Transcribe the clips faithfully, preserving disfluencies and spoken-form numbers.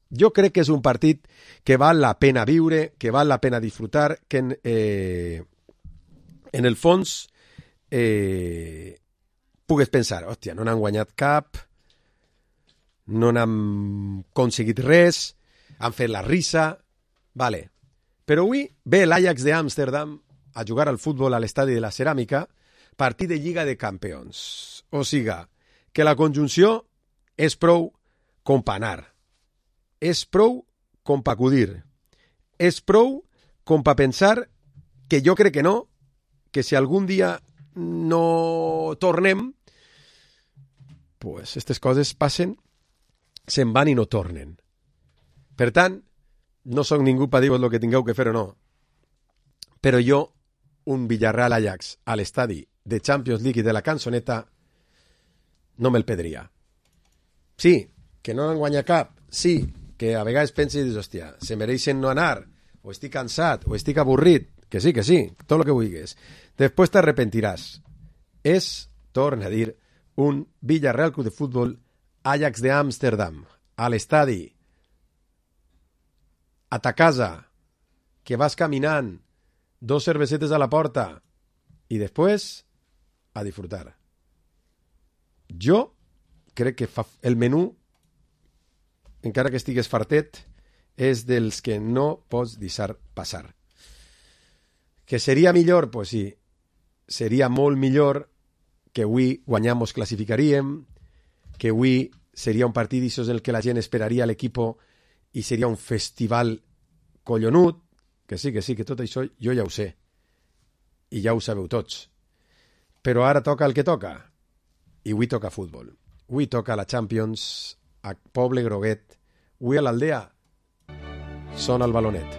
Jo crec que és un partit que val la pena viure, que val la pena disfrutar, que en, eh, en el fons eh, pugues pensar, hòstia, no n'han guanyat cap, no n'han aconseguit res, han fet la risa, vale. Però avui ve l'Ajax d'Amsterdam a jugar al futbol a l'estadi de la Ceràmica, partit de Lliga de Campions. O siga, que la conjunció és prou com pa anar, és prou com pa acudir, és prou com pa pensar que jo crec que no, que si algun dia no tornem, pues aquestes coses passen, se'n van i no tornen. Per tant, no sóc ningú per dir-vos el que tingueu que fer o no, però jo, un Villarreal Ajax a l'estadi de Champions League i de la cançoneta, no me'l pedria. Sí, que no n'han guanyat cap, sí, que a vegades pensi i dius, hòstia, se mereixen no anar, o estic cansat, o estic avorrit, que sí, que sí, tot el que vulguis. Després t'arrepentiràs. És, torna a dir, un Villarreal Club de Futbol Ajax de Amsterdam, a l'estadi, a ta casa, que vas caminant, dos cervesetes a la porta, i després a disfrutar. Jo crec que fa el menú, encara que estigues fartet, és dels que no pots deixar passar. Que seria millor? Pues sí, seria molt millor que avui guanyam mos classificaríem, que avui seria un partit d'aixòs en el que la gent esperaria l'equip i seria un festival collonut, que sí, que sí, que tot això jo ja ho sé, i ja ho sabeu tots. Però ara toca el que toca, i avui toca futbol. Avui toca la Champions a Poble Groguet, avui a l'Aldea sona el balonet.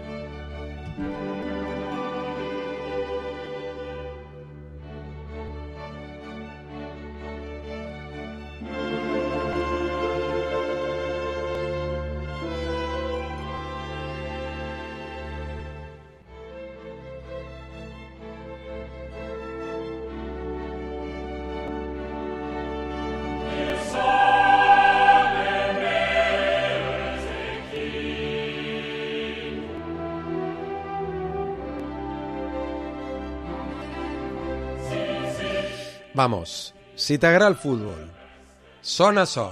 Vamos, si t'agrada el futbol, sona so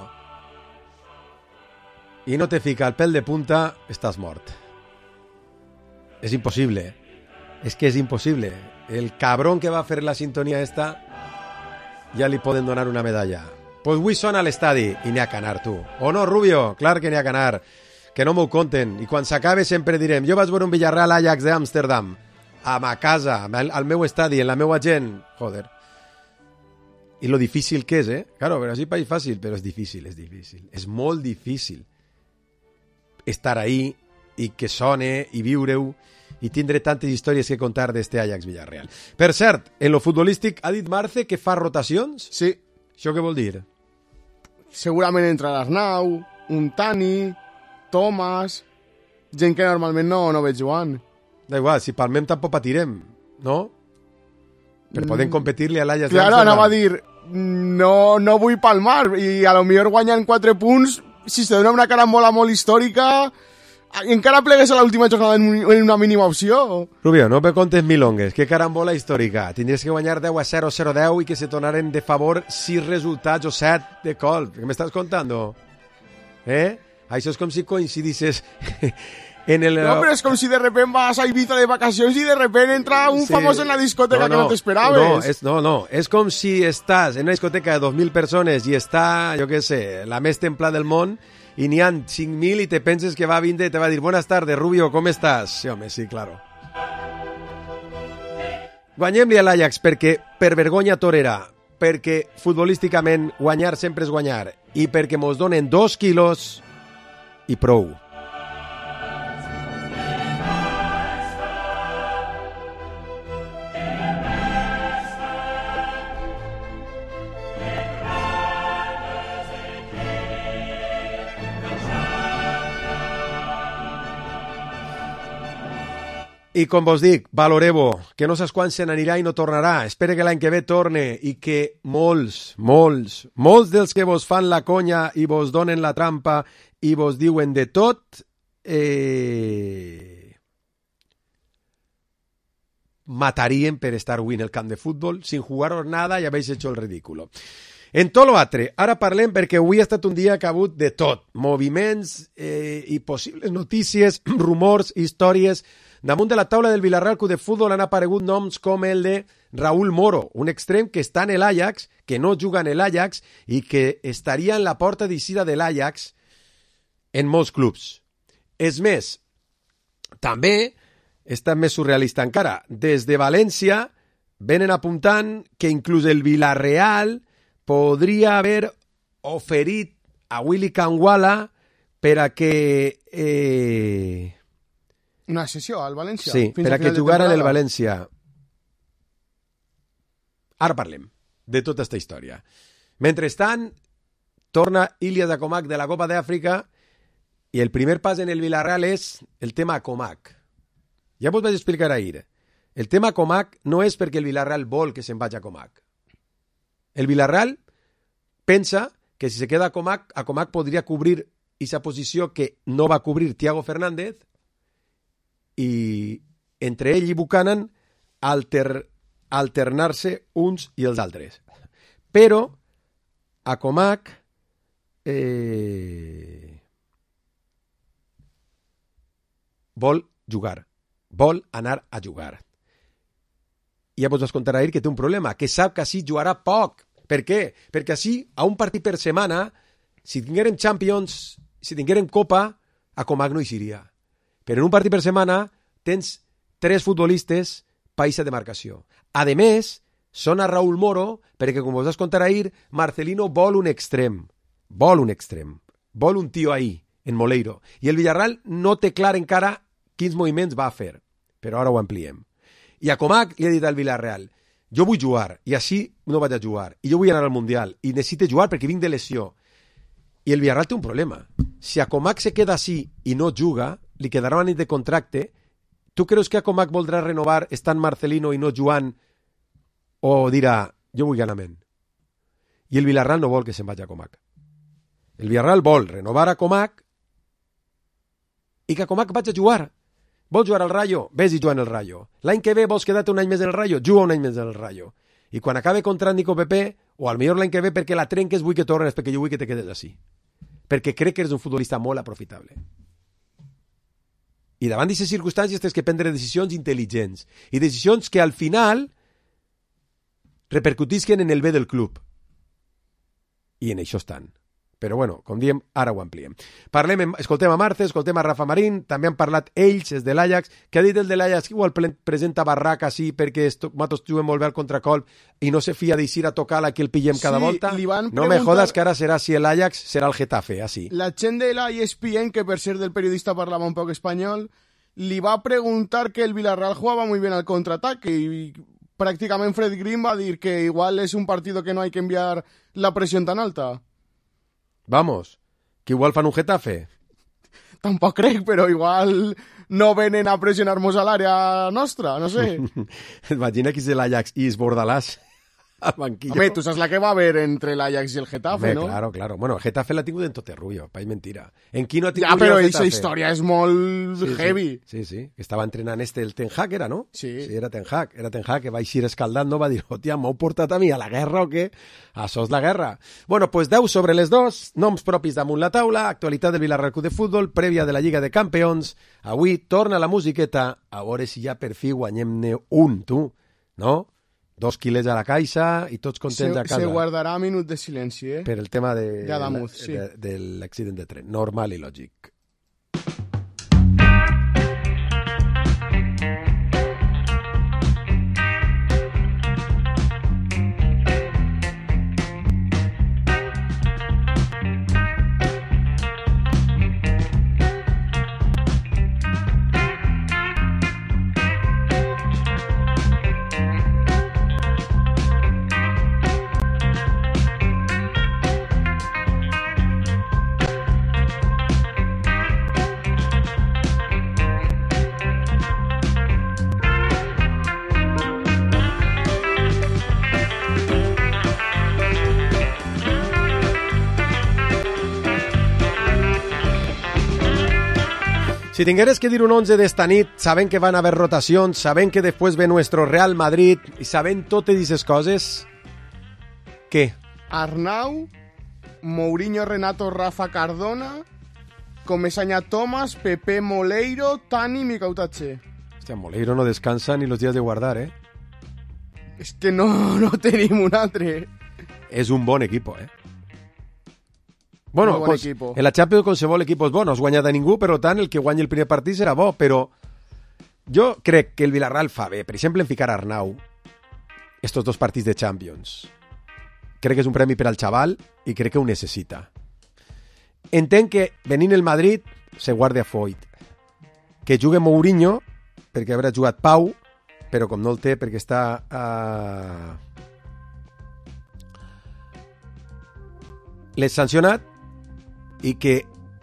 i no te fica el pèl de punta, estàs mort. És impossible. És que és impossible. El cabrón que va fer la sintonia esta ja li poden donar una medalla. Pues avui sona a l'estadi i n'hi ha que anar, tu. O no, Rubio? Clar que n'hi ha que anar. Que no m'ho conten. I quan s'acabe sempre direm, jo vaig veure un Villarreal Ajax d'Amsterdam a ma casa, al meu estadi, en la meua gent. Joder. I lo difícil que és, eh? Claro, però així és fàcil, però és difícil, és difícil. És molt difícil estar ahí i que sone i viure-ho i tindre tantes històries que contar d'este Ajax Villarreal. Per cert, en lo futbolístic ha dit Marce que fa rotacions? Sí. Això què vol dir? Segurament entra l'Arnau, un Tani, Tomàs, gent que normalment no, no veig jugant. Da igual, si palmem tampoc patirem, no? Per poder competir-li a l'Ajax. Claro, anava a dir, no, no vull palmar, i a lo millor guanyen quatre punts, si se dona una carambola molt històrica, encara plegues a l'última jornada en una mínima opció. Rubio, no me contes milongues, que carambola històrica. Tindries que guanyar deu a zero, zero a deu i que se tornaren de favor sis resultats o set de colp. Què m'estàs contando? Eh? Això és com si coincidisses... En el... No, però és com si de repente vas a Ibiza de vacacions i de repente entra un sí. famós en la discoteca no, no, que no t'esperaves. No, és, no, no, és com si estàs en una discoteca de dos mil persones i està, jo què sé, la més templada del món i n'hi ha cinc mil i te penses que va a vindre i te va a dir buenas tardes, Rubio, com estàs? Sí, home, sí, claro. Guanyem-li a l'Ajax perquè, per vergonya torera, perquè futbolísticament guanyar sempre és guanyar i perquè mos donen dos quilos i prou. I com vos dic, valoreu-ho, que no saps quan se n'anirà i no tornarà. Espero que l'any que ve torne i que molts, molts, molts dels que vos fan la conya i vos donen la trampa i vos diuen de tot, eh... matarien per estar avui en el camp de futbol sin jugaros nada i habéis hecho el ridículo. En tot l'altre, ara parlem perquè avui ha estat un dia que ha hagut de tot. Moviments eh, i possibles notícies, rumors, històries. Damunt de la taula del Villarreal Club de Futbol han aparegut noms com el de Raúl Moro, un extrem que està en l'Ajax, que no juga en l'Ajax i que estaria en la porta d'eixida de l'Ajax en molts clubs. És més, també està més surrealista encara. Des de València venen apuntant que inclús el Villarreal podria haver oferit a Willy Kangwala per a que... Eh... Una sessió al València? Sí, per a que jugara en el València. Ara parlem de tota aquesta història. Mentrestant, torna Ilyas Akomak de la Copa d'Àfrica i el primer pas en el Villarreal és el tema Akomak. Ja vos vaig explicar ahir. El tema Akomak no és perquè el Villarreal vol que se'n vagi a Akomak. El Villarreal pensa que si se queda Akomak, Akomak podria cobrir esa posició que no va cobrir Thiago Fernández i entre ell i Buchanan alter, alternar-se uns i els altres. Però Akomak eh, vol jugar, vol anar a jugar. I ja vos vas contar ahir que té un problema, que sap que així jugarà poc. Per què? Perquè així, a un partit per setmana, si tinguérem Champions, si tinguérem Copa, Akomak no hi seria. Però en un partit per setmana tens tres futbolistes paisa de marcació. A més, sona Raúl Moro, perquè com us vas contar ahir, Marcelino vol un extrem. Vol un extrem. Vol un tio ahí, en Moleiro. I el Villarreal no té clar encara quins moviments va fer. Però ara ho ampliem. I Akomak li ha dit al Villarreal, jo vull jugar, i així no vaig a jugar. I jo vull anar al Mundial, i necessito jugar perquè vinc de lesió. I el Villarreal té un problema. Si Akomak se queda així i no juga, li quedarà un any de contracte. Tu creus que Akomak voldrà renovar estant Marcelino i no Joan? O dirà, jo vull ganament. I el Villarreal no vol que se'n vagi a Akomak. El Villarreal vol renovar Akomak i que Akomak vagi a jugar. Vols jugar al Rayo? Ves i juga en el Rayo. L'any que ve vols quedar-te un any més en el Rayo? Juga un any més en el Rayo. I quan acabe contra Nico Pepe, o al millor l'any que ve perquè la trenques vull que tornes, perquè jo vull que te quedes així. Perquè crec que eres un futbolista molt aprofitable. I davant d'aquestes circumstàncies tens que prendre decisions intel·ligents. I decisions que al final repercutisquen en el bé del club. I en això estan. Però bueno, com diem, ara ho ampliem. Parlem, escoltem a Marce, escoltem a Rafa Marín, també han parlat ells, els de l'Ajax, que ha dit el de l'Ajax que igual presenta barraca així perquè nosaltres juguem molt bé al contracolp i no se fia d'eixir a tocar-la que el pillem cada sí, volta. No preguntar... me jodas que ara serà si l'Ajax serà el Getafe, així. La gent de la E S P N, que per ser del periodista parlava un poc espanyol, li va preguntar que el Villarreal jugava muy bien al contraataque y prácticamente Fred Green va a decir que igual es un partido que no hay que enviar la presión tan alta. Vamos, que igual fan un Getafe. Tampoc crec, però igual no venen a pressionar-nos a l'àrea nostra, no sé. Imagina que és l'Ajax i és Bordalàs al banquillo. Home, tu saps la que va haver entre l'Ajax i el Getafe, Home, no? Claro, claro. Bueno, el Getafe l'ha tingut en tot errullo, pa, és mentira. En qui no ha tingut ja, però el aquesta Getafe? història és molt sí, heavy. Sí, sí, sí. Estava entrenant este, el Ten Hag, era, no? Sí. Sí, era Ten Hag, era Ten Hag, que va eixir escaldat, no? Va dir, hòstia, m'heu portat a mi a la guerra o què? Això és la guerra. Bueno, pues deu sobre les dos, noms propis damunt la taula, actualitat del Villarreal Club de Futbol, prèvia de la Lliga de Campions. Avui torna la musiqueta, a veure si ja per fi guanyem-ne un, tu, no? Dos quilers a la caixa i tots contents se, a casa. Se guardarà minut de silenci, eh? Per el tema de, de, Adamuz, sí. de, de l'accident de tren. Normal i lògic. Si tingueres que dir un once d'esta nit, sabent que van haver rotacions, sabent que després ve nuestro Real Madrid i sabent totes aquestes coses, què? Arnau, Mourinho, Renato, Rafa, Cardona, Comesaña, Thomas, Pepe, Moleiro, Tani, Micautache. Hòstia, Moleiro no descansa ni los días de guardar, eh? És que no, no tenim un altre. És un bon equip, eh? Bueno, bon pues, equipo. En la Champions qualsevol equip és bo, no has guanyat a ningú, per tant, el que guanyi el primer partit serà bo, però jo crec que el Villarreal fa bé, per exemple, en ficar a Arnau estos dos partits de Champions. Crec que és un premi per al xaval i crec que ho necessita. Entenc que venint el Madrid se guarde a Foyt. Que jugui Mourinho, perquè haurà jugat Pau, però com no el té perquè està a... l'he sancionat, i que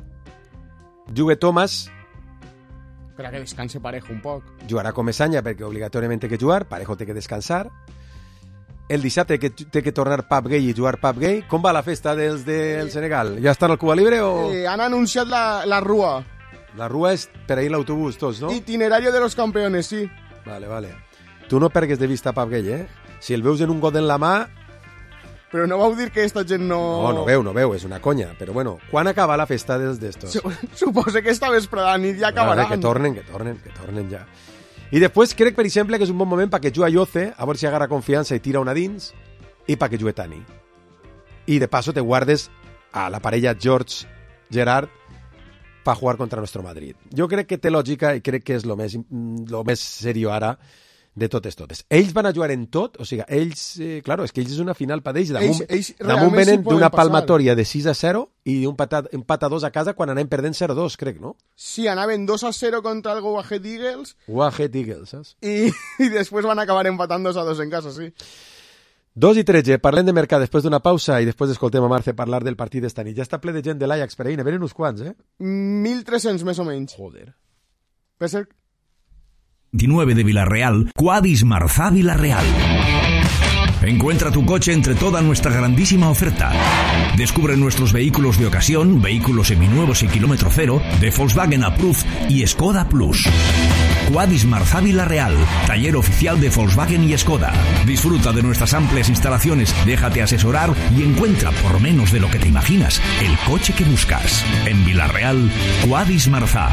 jugui Thomas, Per a que descanse Parejo un poc. jugarà Comesaña perquè obligatoriament té que jugar, Parejo té que descansar. El dissabte que té que tornar Pap Gay i jugar Pap Gay. Com va la festa dels del Senegal? Ja estan al Cuba Libre o...? Eh, han anunciat la, la Rua. La Rua és per ahir l'autobús, tots, no? Itinerario de los campeones, sí. Vale, vale. Tu no pergues de vista Pap Gay, eh? Si el veus en un got en la mà... Però no vau dir que esta gent no... No, no veu, no veu, és una conya. Però bueno, quan acaba la festa dels d'estos? Suposo que esta vespre de la nit ja acabarà. Vale, que tornen, que tornen, que tornen ja. I després crec, per exemple, que és un bon moment perquè jugui Yoce, a veure si agarra confiança i tira una dins, i perquè jugui Tani. I de paso te guardes a la parella George-Gerard per jugar contra nuestro Madrid. Jo crec que té lògica i crec que és lo més, lo més serio ara de totes totes. Ells van a jugar en tot, o sigui, ells, eh, claro, és que ells és una final per ells. Damunt, ells, ells damunt venen d'una passar. palmatòria de sis a zero i d'un empat, empat a dos a casa quan anem perdent zero a dos, crec, no? Sí, anaven dos a zero contra el Go Ahead Eagles. Go Ahead Eagles, saps? I, i després van acabar empatant dos a dos en casa, sí. dos i tretze, parlem de mercat després d'una pausa i després escoltem a Marce parlar del partit d'esta nit. Ja està ple de gent de l'Ajax per ahir, ne venen uns quants, eh? mil tres-cents més o menys. Joder. Per ser... veintinueve de Villarreal, Quadis Marzá Villarreal. Encuentra tu coche entre toda nuestra grandísima oferta. Descubre nuestros vehículos de ocasión, vehículos seminuevos y kilómetro cero, de Volkswagen Approved y Skoda Plus. Quadis Marzá Villarreal, taller oficial de Volkswagen y Skoda. Disfruta de nuestras amplias instalaciones, déjate asesorar y encuentra, por menos de lo que te imaginas, el coche que buscas. En Villarreal, Quadis Marzá.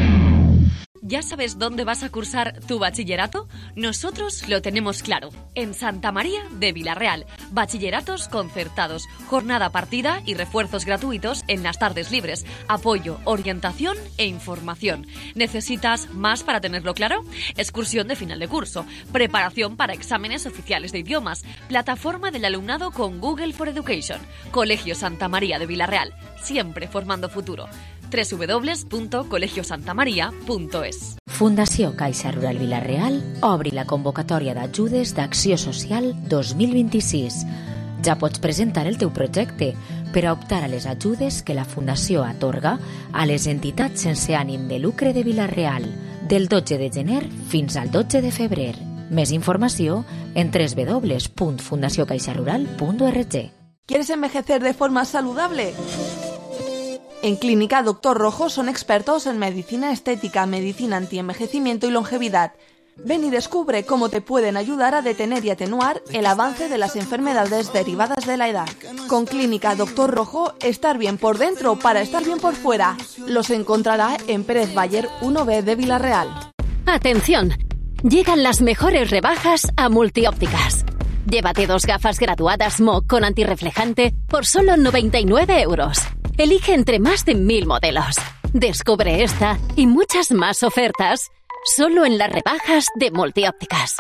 ¿Ya sabes dónde vas a cursar tu bachillerato? Nosotros lo tenemos claro. En Santa María de Villarreal. Bachilleratos concertados, jornada partida y refuerzos gratuitos en las tardes libres. Apoyo, orientación e información. ¿Necesitas más para tenerlo claro? Excursión de final de curso. Preparación para exámenes oficiales de idiomas. Plataforma del alumnado con Google for Education. Colegio Santa María de Villarreal. Siempre formando futuro. doble u doble u doble u punt colegio santa maria punt es. Fundació Caixa Rural Vila-real obri la convocatòria d'ajudes d'Acció Social dos mil vint-i-sis. Ja pots presentar el teu projecte per a optar a les ajudes que la Fundació atorga a les entitats sense ànim de lucre de Vila-real del dotze de gener fins al dotze de febrer. Més informació en doble u doble u doble u punt fundació caixa rural punt org. ¿Quieres envejecer de forma saludable? En Clínica Doctor Rojo son expertos en medicina estética, medicina antienvejecimiento y longevidad. Ven y descubre cómo te pueden ayudar a detener y atenuar el avance de las enfermedades derivadas de la edad. Con Clínica Doctor Rojo, estar bien por dentro para estar bien por fuera. Los encontrará en Pérez Bayer uno B de Villarreal. ¡Atención! Llegan las mejores rebajas a Multiópticas. Llévate dos gafas graduadas M O con antirreflejante por solo noventa y nueve euros. Elige entre más de mil modelos. Descubre esta y muchas más ofertas solo en las rebajas de Multiópticas.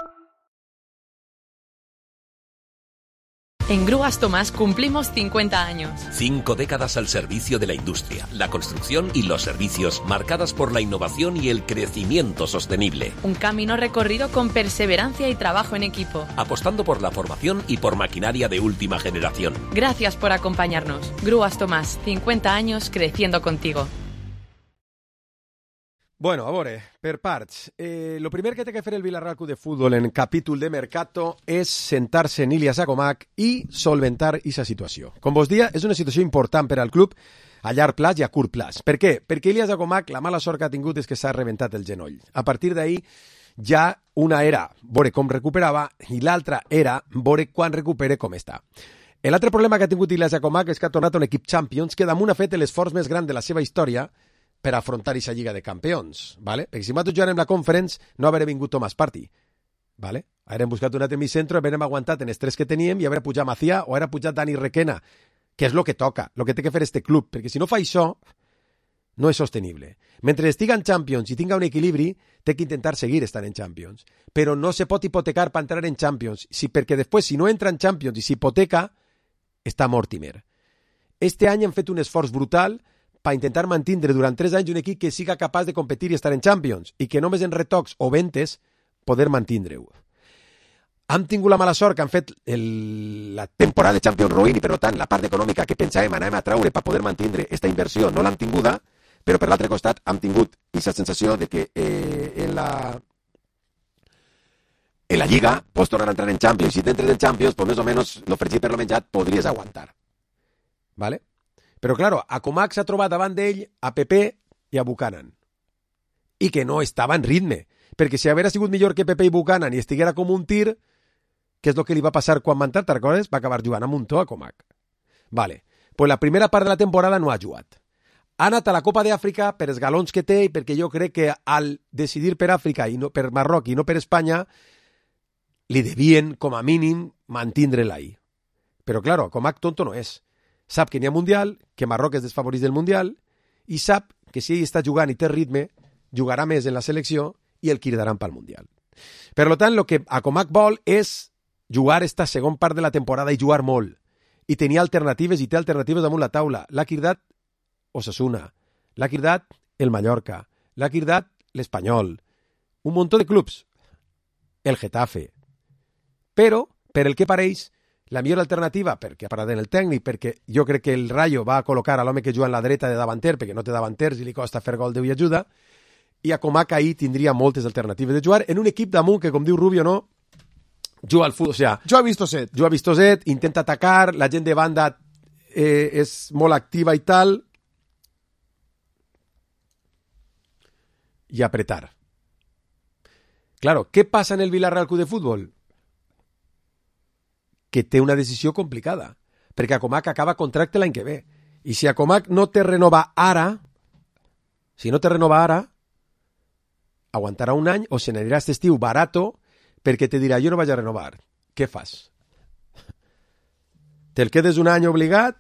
En Grúas Tomás cumplimos cincuenta años. Cinco décadas al servicio de la industria, la construcción y los servicios, marcadas por la innovación y el crecimiento sostenible. Un camino recorrido con perseverancia y trabajo en equipo. Apostando por la formación y por maquinaria de última generación. Gracias por acompañarnos. Grúas Tomás, cincuenta años creciendo contigo. Bueno, a veure, per parts. Eh, lo primer que té que fer el Villarreal Club de Futbol en capítol de mercato és sentar-se en Ilyas Acomac i solventar aquesta situació. Com vos dia, és una situació important per al club a llarg plaç i a curt plaç. Per què? Perquè Ilyas Acomac, la mala sort que ha tingut és que s'ha rebentat el genoll. A partir d'ahir, ja una era veure com recuperava i l'altra era veure quan recupere com està. L'altre problema que ha tingut Ilyas Acomac és que ha tornat a un equip Champions que damunt ha fet l'esforç més gran de la seva història per afrontar aquesta Lliga de Campions, ¿vale? Perquè si nosaltres jugarem la Conference no haurà vingut Tomàs Partey, ¿vale? Haurem buscat un altre migcentro, haurem aguantat en els tres que teníem i haurà pujat Macià o haurà pujat Dani Requena, que és el que toca, el que té que fer este club, perquè si no fa això, no és sostenible. Mentre estiga en Champions i tinga un equilibri, té que intentar seguir estant en Champions, però no se pot hipotecar per entrar en Champions, si, perquè després, si no entra en Champions i s'hipoteca, està Mortimer. Este any han fet un esforç brutal per intentar mantindre durant tres anys un equip que siga capaç de competir i estar en Champions i que només en retocs o ventes poder mantindre-ho. Han tingut la mala sort que han fet el, la temporada de Champions ruïn i per tant la part econòmica que pensàvem anàvem a traure per poder mantindre aquesta inversió no l'han tinguda, però per l'altre costat hem tingut aquesta sensació de que eh, en la en la Lliga pots tornar a entrar en Champions. Si t'entres en Champions, pues més o menys lo fregit per lo menjat podries aguantar. ¿Vale? Però, claro, Acomac s'ha trobat davant d'ell a Pepe i a Buchanan. I que no estava en ritme. Perquè si haguera sigut millor que Pepe i Buchanan i estiguera com un tir, què és el que li va passar quan va entrar, te'n recordes? Va acabar jugant a muntó a Acomac. Vale. Pues la primera part de la temporada no ha jugat. Ha anat a la Copa d'Àfrica per els galons que té i perquè jo crec que al decidir per Àfrica i no per Marroc i no per Espanya li devien, com a mínim, mantindre-la ahí. Però, claro, Acomac tonto no és. Sap que n'hi ha Mundial, que Marroc és desfavorit del Mundial, i sap que si ell està jugant i té ritme, jugarà més en la selecció i el cridaran pel Mundial. Per tant, el que Acomac vol és jugar esta segon part de la temporada i jugar molt. I tenir alternatives, i té alternatives damunt la taula. L'ha cridat Osasuna, l'ha cridat el Mallorca, l'ha cridat l'Espanyol, un munt de clubs, el Getafe. Però, per el que pareix, la millor alternativa, perquè ha parat en el tècnic, perquè jo crec que el Rayo va a col·locar a l'home que juga en la dreta de davanter, perquè no té davanters i li costa fer gol, Déu i ajuda, i Acomac ahir tindria moltes alternatives de jugar en un equip damunt que, com diu Rubio, no, juga al futbol, o sea, juga vistoset, juga vistoset, intenta atacar, la gent de banda eh, és molt activa i tal, i apretar. Claro, què passa en el Villarreal Club de Futbol? Que té una decisió complicada, perquè Acomac acaba contracte l'any que ve. I si Acomac no te renova ara, si no te renova ara, aguantarà un any o se n'anirà aquest estiu barato perquè te dirà, jo no vaig a renovar. Què fas? Te'l quedes un any obligat?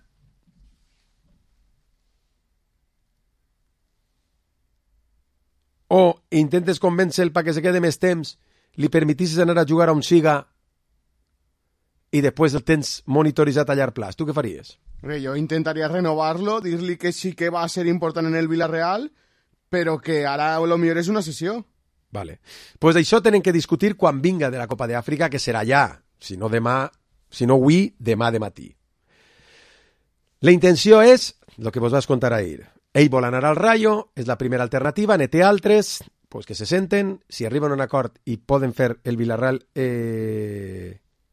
O intentes convèncer-lo perquè se quede més temps, li permetissis anar a jugar on siga i després el tens monitoritzat a llarg plaç. Tu què faries? Jo intentaria renovar-lo, dir-li que sí que va ser important en el Villarreal, però que ara el millor és una sessió. Vale. Pues d'això tenen que discutir quan vinga de la Copa d'Àfrica, que serà ja, si no demà, si no avui, demà de matí. La intenció és, el que vos vas contar ahir, ell vol anar al Rayo, és la primera alternativa, ne té altres, pues que se senten, si arriben a un acord i poden fer el Villarreal... Eh...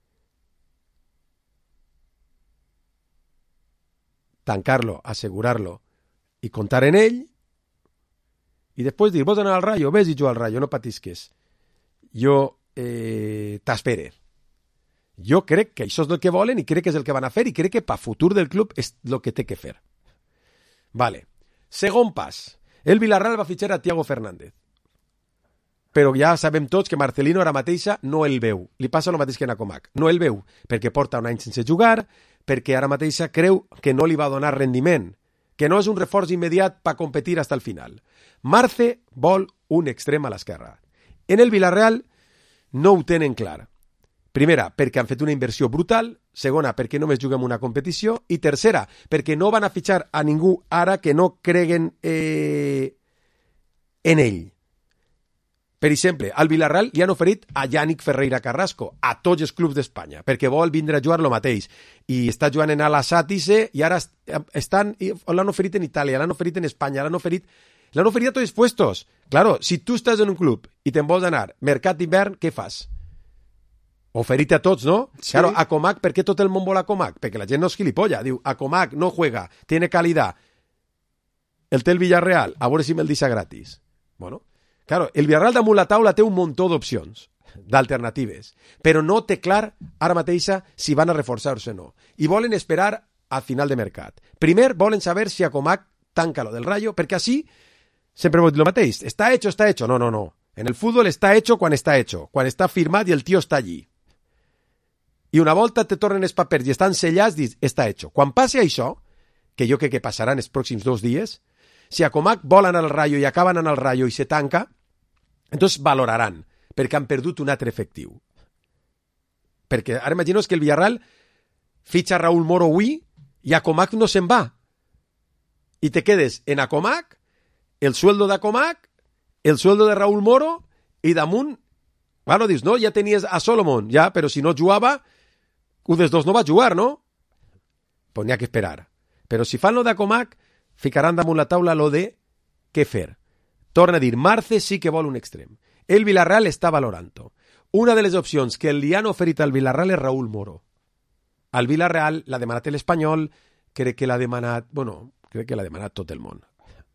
tancar-lo, assegurar-lo i comptar en ell i després dir, vols anar al Rayo? Ves i jo al Rayo, no patisques. Jo eh, t'espere. Jo crec que això és el que volen i crec que és el que van a fer i crec que per futur del club és el que té que fer. Vale. Segon pas. El Villarreal va fitxar a Thiago Fernández. Però ja sabem tots que Marcelino ara mateixa no el veu. Li passa el mateix que en Acomac. No el veu perquè porta un any sense jugar, perquè ara mateixa creu que no li va donar rendiment, que no és un reforç immediat per competir fins al final. Marce vol un extrem a l'esquerra. En el Villarreal no ho tenen clar. Primera, perquè han fet una inversió brutal. Segona, perquè només juguem una competició. I tercera, perquè no van a fitxar a ningú ara que no creguen eh, en ell. Per exemple, al Villarreal li han oferit a Yannick Ferreira Carrasco, a tots els clubs d'Espanya, perquè vol vindre a jugar lo mateix. I està jugant en Al-Assad i ara estan, l'han oferit en Itàlia, l'han oferit en Espanya, l'han oferit... L'han oferit a tots els puestos. Claro, si tu estàs en un club i te'n vols anar mercat d'hivern, què fas? Oferir-te a tots, ¿no? Sí. Claro, a Comac, ¿por qué todo el mundo vol a Comac? Perquè la gent no és gilipollas. Diu, a Comac no juega, tiene calidad. El té el Villarreal, a veure si me'l deixa gratis. Bueno, claro, el Villarreal damunt la taula té un muntó d'opcions, d'alternatives, però no té clar ara mateixa si van a reforçar-se o no. I volen esperar al final de mercat. Primer volen saber si a Comac tanca lo del Rayo, perquè així sempre vos dic el mateix. Està hecho, està hecho. No, no, no. En el fútbol està hecho quan està hecho, quan està firmat i el tio està allí. I una volta te tornen els papers i estan sellats, dius, està hecho. Quan passi això, que jo crec que passarà en els pròxims dos dies, si a Comac volen al Rayo i acaben en el Rayo i se tanca, entonces valoraran, perquè han perdut un altre efectiu. Perquè ara imaginaos que el Villarreal fitxa Raúl Moro avui i a Comac no se'n va. I te quedes en a Comac, el sueldo de Comac, el sueldo de Raúl Moro i damunt, bueno, dius, no, ja tenies a Solomon, ja, però si no jugava, un dels dos no va jugar, no? Pues n'hi ha que esperar. Però si fan lo de Comac, ficaran damunt la taula lo de què fer. Torna a dir, Marce sí que vol un extrem. El Villarreal està valorant-ho. Una de les opcions que li han oferit al Villarreal és Raúl Moro. Al Villarreal l'ha demanat l'Espanyol, crec que l'ha demanat, bueno, crec que l'ha demanat tot el món.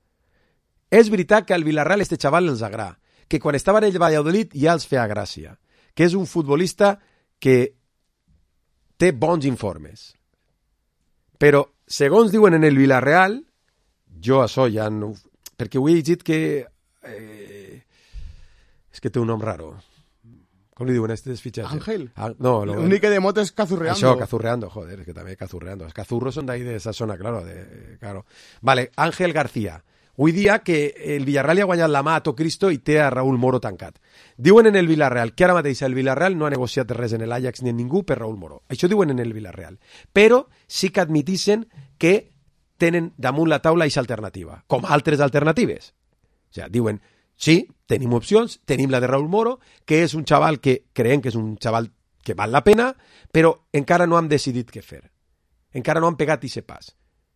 És veritat que al Villarreal este xaval els agrada, que quan estava en el Valladolid ja els feia gràcia, que és un futbolista que té bons informes. Però, segons diuen en el Villarreal, jo això ja no... Perquè ho he llegit que... Eh, és que té un nom raro. Com li diuen a este desfitxatge? Ángel. Ah, no, lo... L'únic que de mot és cazurreando. Això, cazurreando, joder, es que també cazurreando. Els cazurros són d'ahí de esa zona, claro, de, claro. Vale, Ángel García. Avui dia que el Villarreal li ha guanyat la mà a Tocristo i té a Raúl Moro tancat. Diuen en el Villarreal que ara mateix el Villarreal no ha negociat res en l'Ajax ni en ningú per Raúl Moro. Això diuen en el Villarreal. Però sí que admitissen que tenen damunt la taula aquesta alternativa, com altres alternatives. O sigui, diuen, sí, tenim opcions, tenim la de Raúl Moro, que és un xaval que creiem que és un xaval que val la pena, però encara no hem decidit què fer. Encara no han pegat aquest pas.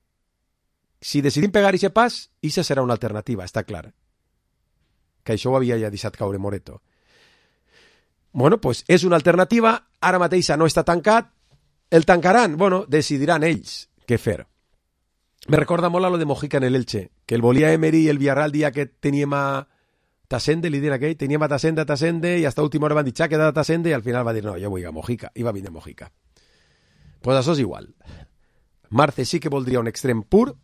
Si decidim pegar aquest pas, aquesta serà una alternativa, està clar. Que això ho havia ja deixat caure Moreto. Bueno, pues és una alternativa, ara mateix no està tancat, el tancaran, bueno, decidiran ells què fer. Me recorda molt a lo de Mojica en el Elche, que el volia Emery i el Villarreal dia que teníem a Tasende, li diuen aquell, teníem a Tasende, a Tasende, i hasta última hora van dir, xa, queda a Tasende, i al final va dir, no, jo vull a Mojica, i va vindre Mojica. Pues això és igual. Marce sí que voldria un extrem pur,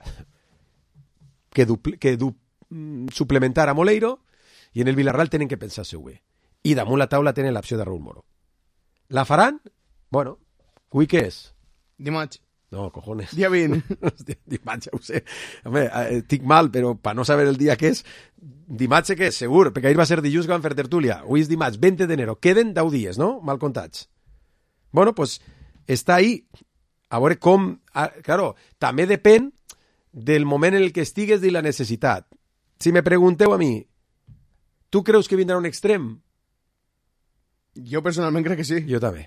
que, dupl que du suplementar a Moleiro, i en el Villarreal tenen que pensar-se-ho bé. I damunt la taula tenen l'opció de Raúl Moro. La faran? Bueno, avui què és? Dimarts. No, cojones. Dia vint. Dimarts, ja ho sé. Home, estic mal, però per no saber el dia que és, dimarts que és, segur, perquè ahir va ser dilluns que van fer tertúlia. Avui és dimarts, vint d'enero. Queden deu dies, no? Mal comptats. Bueno, pues, està ahí. A veure com... Claro, també depèn del moment en el que estigues i la necessitat. Si me pregunteu a mi, tu creus que vindrà un extrem? Jo personalment crec que sí. Jo també.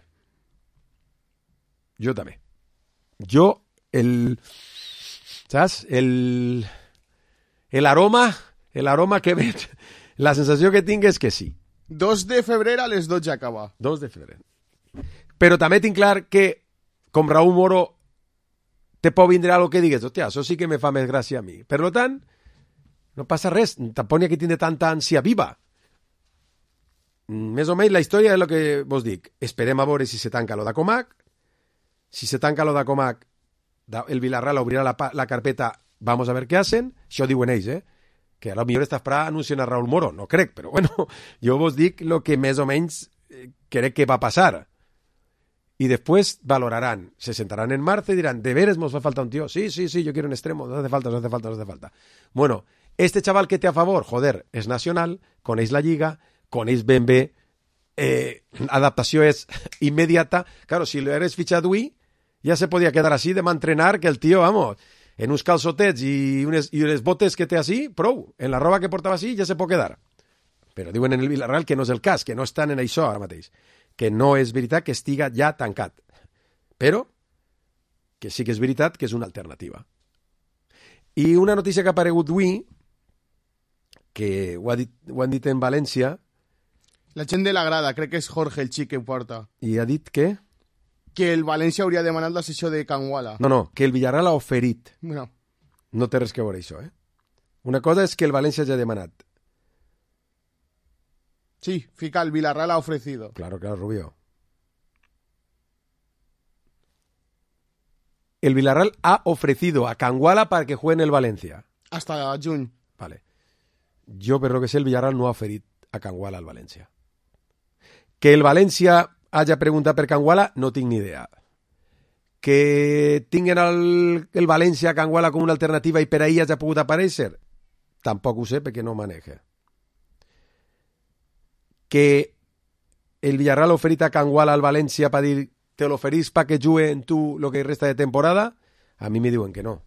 Jo també. Jo, el... Saps? El... El aroma, el aroma que veig, la sensació que tinc és que sí. dos de febrer a les dotze acaba. dos de febrer. Però també tinc clar que, com Raúl Moro, te pot vindre algo que digues, hòstia, això sí que me fa més gràcia a mi. Per tant, no passa res, tampoc n'hi ha que tindre tanta ànsia viva. Més o menys la història és el que vos dic. Esperem a veure si se tanca lo de Comac. Si se tanca lo de Comac, el Villarreal obrirà la, la carpeta, vamos a ver què hacen. Això diuen ells, eh? Que a lo millor està esperant anuncien a Raúl Moro. No crec, però bueno, jo vos dic el que més o menys crec que va passar. Y después valorarán, se sentarán en marzo y dirán, ¿de veres nos va falta un tío? Sí, sí, sí, yo quiero un extremo, no hace falta, no hace falta, no hace falta. Bueno, este chaval que te a favor, joder, es nacional, coneix la lliga, coneix ben bé, eh, adaptació és immediata. Claro, si l'eres fitxat avui, ja se podia quedar així de m'entrenar, que el tío, vamos, en uns calçotets i unes, i unes botes que té així, prou, en la roba que portava així ja se pot quedar. Però diuen en el Villarreal que no és el cas, que no estan en això ara mateix, que no és veritat que estiga ja tancat, però que sí que és veritat que és una alternativa. I una notícia que ha aparegut avui, que ho, ha dit, ho han dit en València. La gent de la grada, crec que és Jorge el xic que ho porta. I ha dit que... Que el València hauria demanat la sessió de Canguala. No, no, que el Villarreal ha oferit. No. No té res que veure això, eh? Una cosa és que el València ja ha demanat. Sí, fica el Villarreal ha ofrecido. Claro, claro, Rubio. El Villarreal ha ofrecido a Canguala para que juegue en el Valencia. Hasta juny. Vale. Jo, per lo que sé, el Villarreal no ha oferit a Canguala al València. Que el València hagi preguntat per Canguala, no tinc ni idea. Que tinguen el, el València a Canguala com una alternativa i per ahí hagi pogut aparèixer, tampoc ho sé perquè no maneja. Que el Villarreal ha oferit a Canguala al València per dir te l'oferís para que jugue en tu lo que resta de temporada, a mi me diuen que no.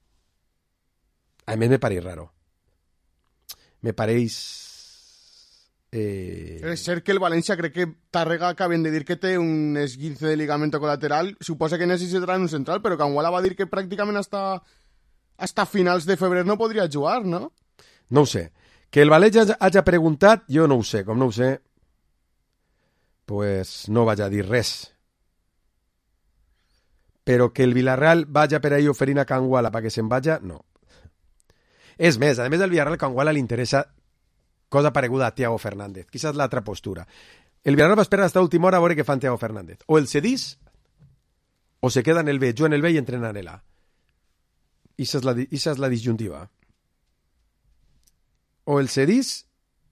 A mi me pareix raro. Me pareix... Eh... És cert que el València crec que Tàrrega acaben de dir que té un esguince de ligamento colateral, suposa que necessitarà un central, però Canguala va dir que pràcticament hasta, hasta finals de febrer no podria jugar, no? No ho sé. Que el València hagi preguntat, jo no ho sé. Com no ho sé, pues no vaig a dir res. Però que el Villarreal vagi per ahí oferint a Canguala perquè se'n vagi, no. És més, a més del Villarreal, Canguala li interessa cosa pareguda a Thiago Fernández. Quizás l'altra postura. El Villarreal va esperar hasta última hora a veure què fan Thiago Fernández. O el cedís, o se queda en el B, jo en el B i entrena en el A. Esa és la, esa és la disyuntiva. O el cedís,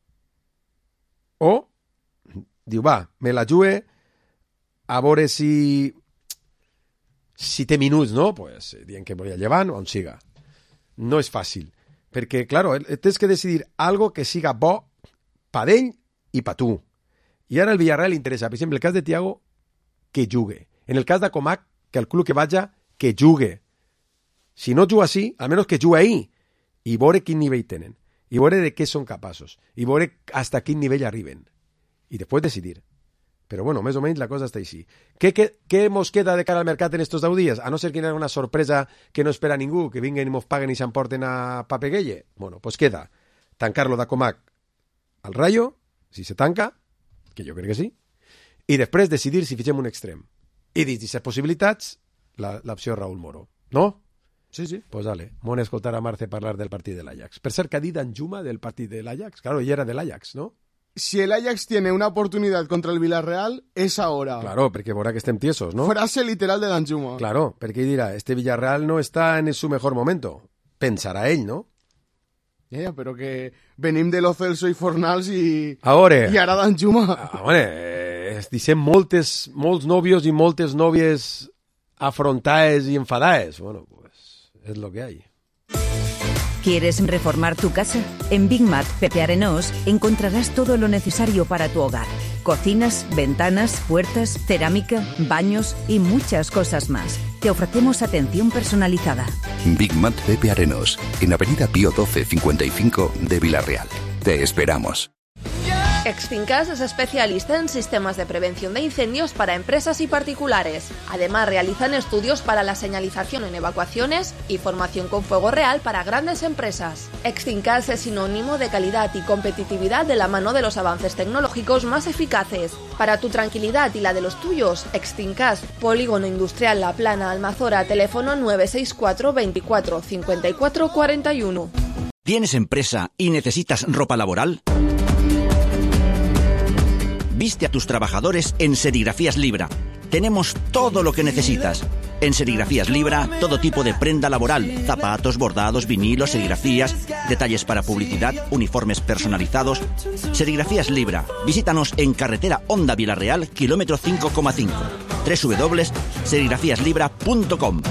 o diu, va, me la jugue a veure si si té minuts, no? Pues dient que voy a llevar on siga. No és fàcil. Perquè, claro, tens que decidir algo que siga bo pa d'ell i pa tu. I ara el Villarreal li interessa, per exemple, el cas de Thiago, que jugue. En el cas de Comac, que el club que vaja, que jugue. Si no juga així, almenys que jugue ahí. I veure quin nivell tenen. I veure de què són capaços. I veure hasta quin nivell arriben. I després decidir. Però, bueno, més o menys la cosa està així. Què, què, què mos queda de cara al mercat en estos deu dies? A no ser que hi hagi una sorpresa que no espera ningú, que vinguen i mos paguen i s'emporten a Papeguelle. Bueno, pues queda tancar-lo de Comac al Rayo, si se tanca, que jo crec que sí, i després decidir si fitxem un extrem. I dins d'aquestes possibilitats, l'opció Raúl Moro. No? Sí, sí. Pues vale, m'ho han escoltat a Marce parlar del partit de l'Ajax. Per cert, que ha dit en Juma del partit de l'Ajax? Claro, ella era de l'Ajax, ¿no? Si el Ajax tiene una oportunidad contra el Villarreal, es ahora. Claro, perquè veurà que estem tiesos, ¿no? Frase literal de Danjuma. Claro, perquè dirà, este Villarreal no está en su mejor momento. Pensarà ell, ¿no? Ja, ja, però que venim de Lo Celso i Fornals i... Ahora. I ara Danjuma. Ahora, eh, dicen moltes, molts nòvios i moltes nòvies afrontaes i enfadaes. Bueno, pues es lo que hay. ¿Quieres reformar tu casa? En Big Mat Pepe Arenós encontrarás todo lo necesario para tu hogar. Cocinas, ventanas, puertas, cerámica, baños y muchas cosas más. Te ofrecemos atención personalizada. Big Mat Pepe Arenós, en Avenida Pío doce cincuenta y cinco de Villarreal. Te esperamos. Extincas es especialista en sistemas de prevención de incendios para empresas y particulares. Además, realizan estudios para la señalización en evacuaciones y formación con fuego real para grandes empresas. Extincas es sinónimo de calidad y competitividad de la mano de los avances tecnológicos más eficaces. Para tu tranquilidad y la de los tuyos, Extincas, Polígono Industrial La Plana, Almazora, teléfono nueve seis cuatro veinticuatro cincuenta y cuatro cuarenta y uno. ¿Tienes empresa y necesitas ropa laboral? Viste a tus trabajadores en Serigrafías Libra. Tenemos todo lo que necesitas. En Serigrafías Libra, todo tipo de prenda laboral, zapatos, bordados, vinilos, serigrafías, detalles para publicidad, uniformes personalizados. Serigrafías Libra. Visítanos en carretera Honda Villarreal, kilómetro cinco coma cinco. doble u doble u doble u punto serigrafías libra punto com.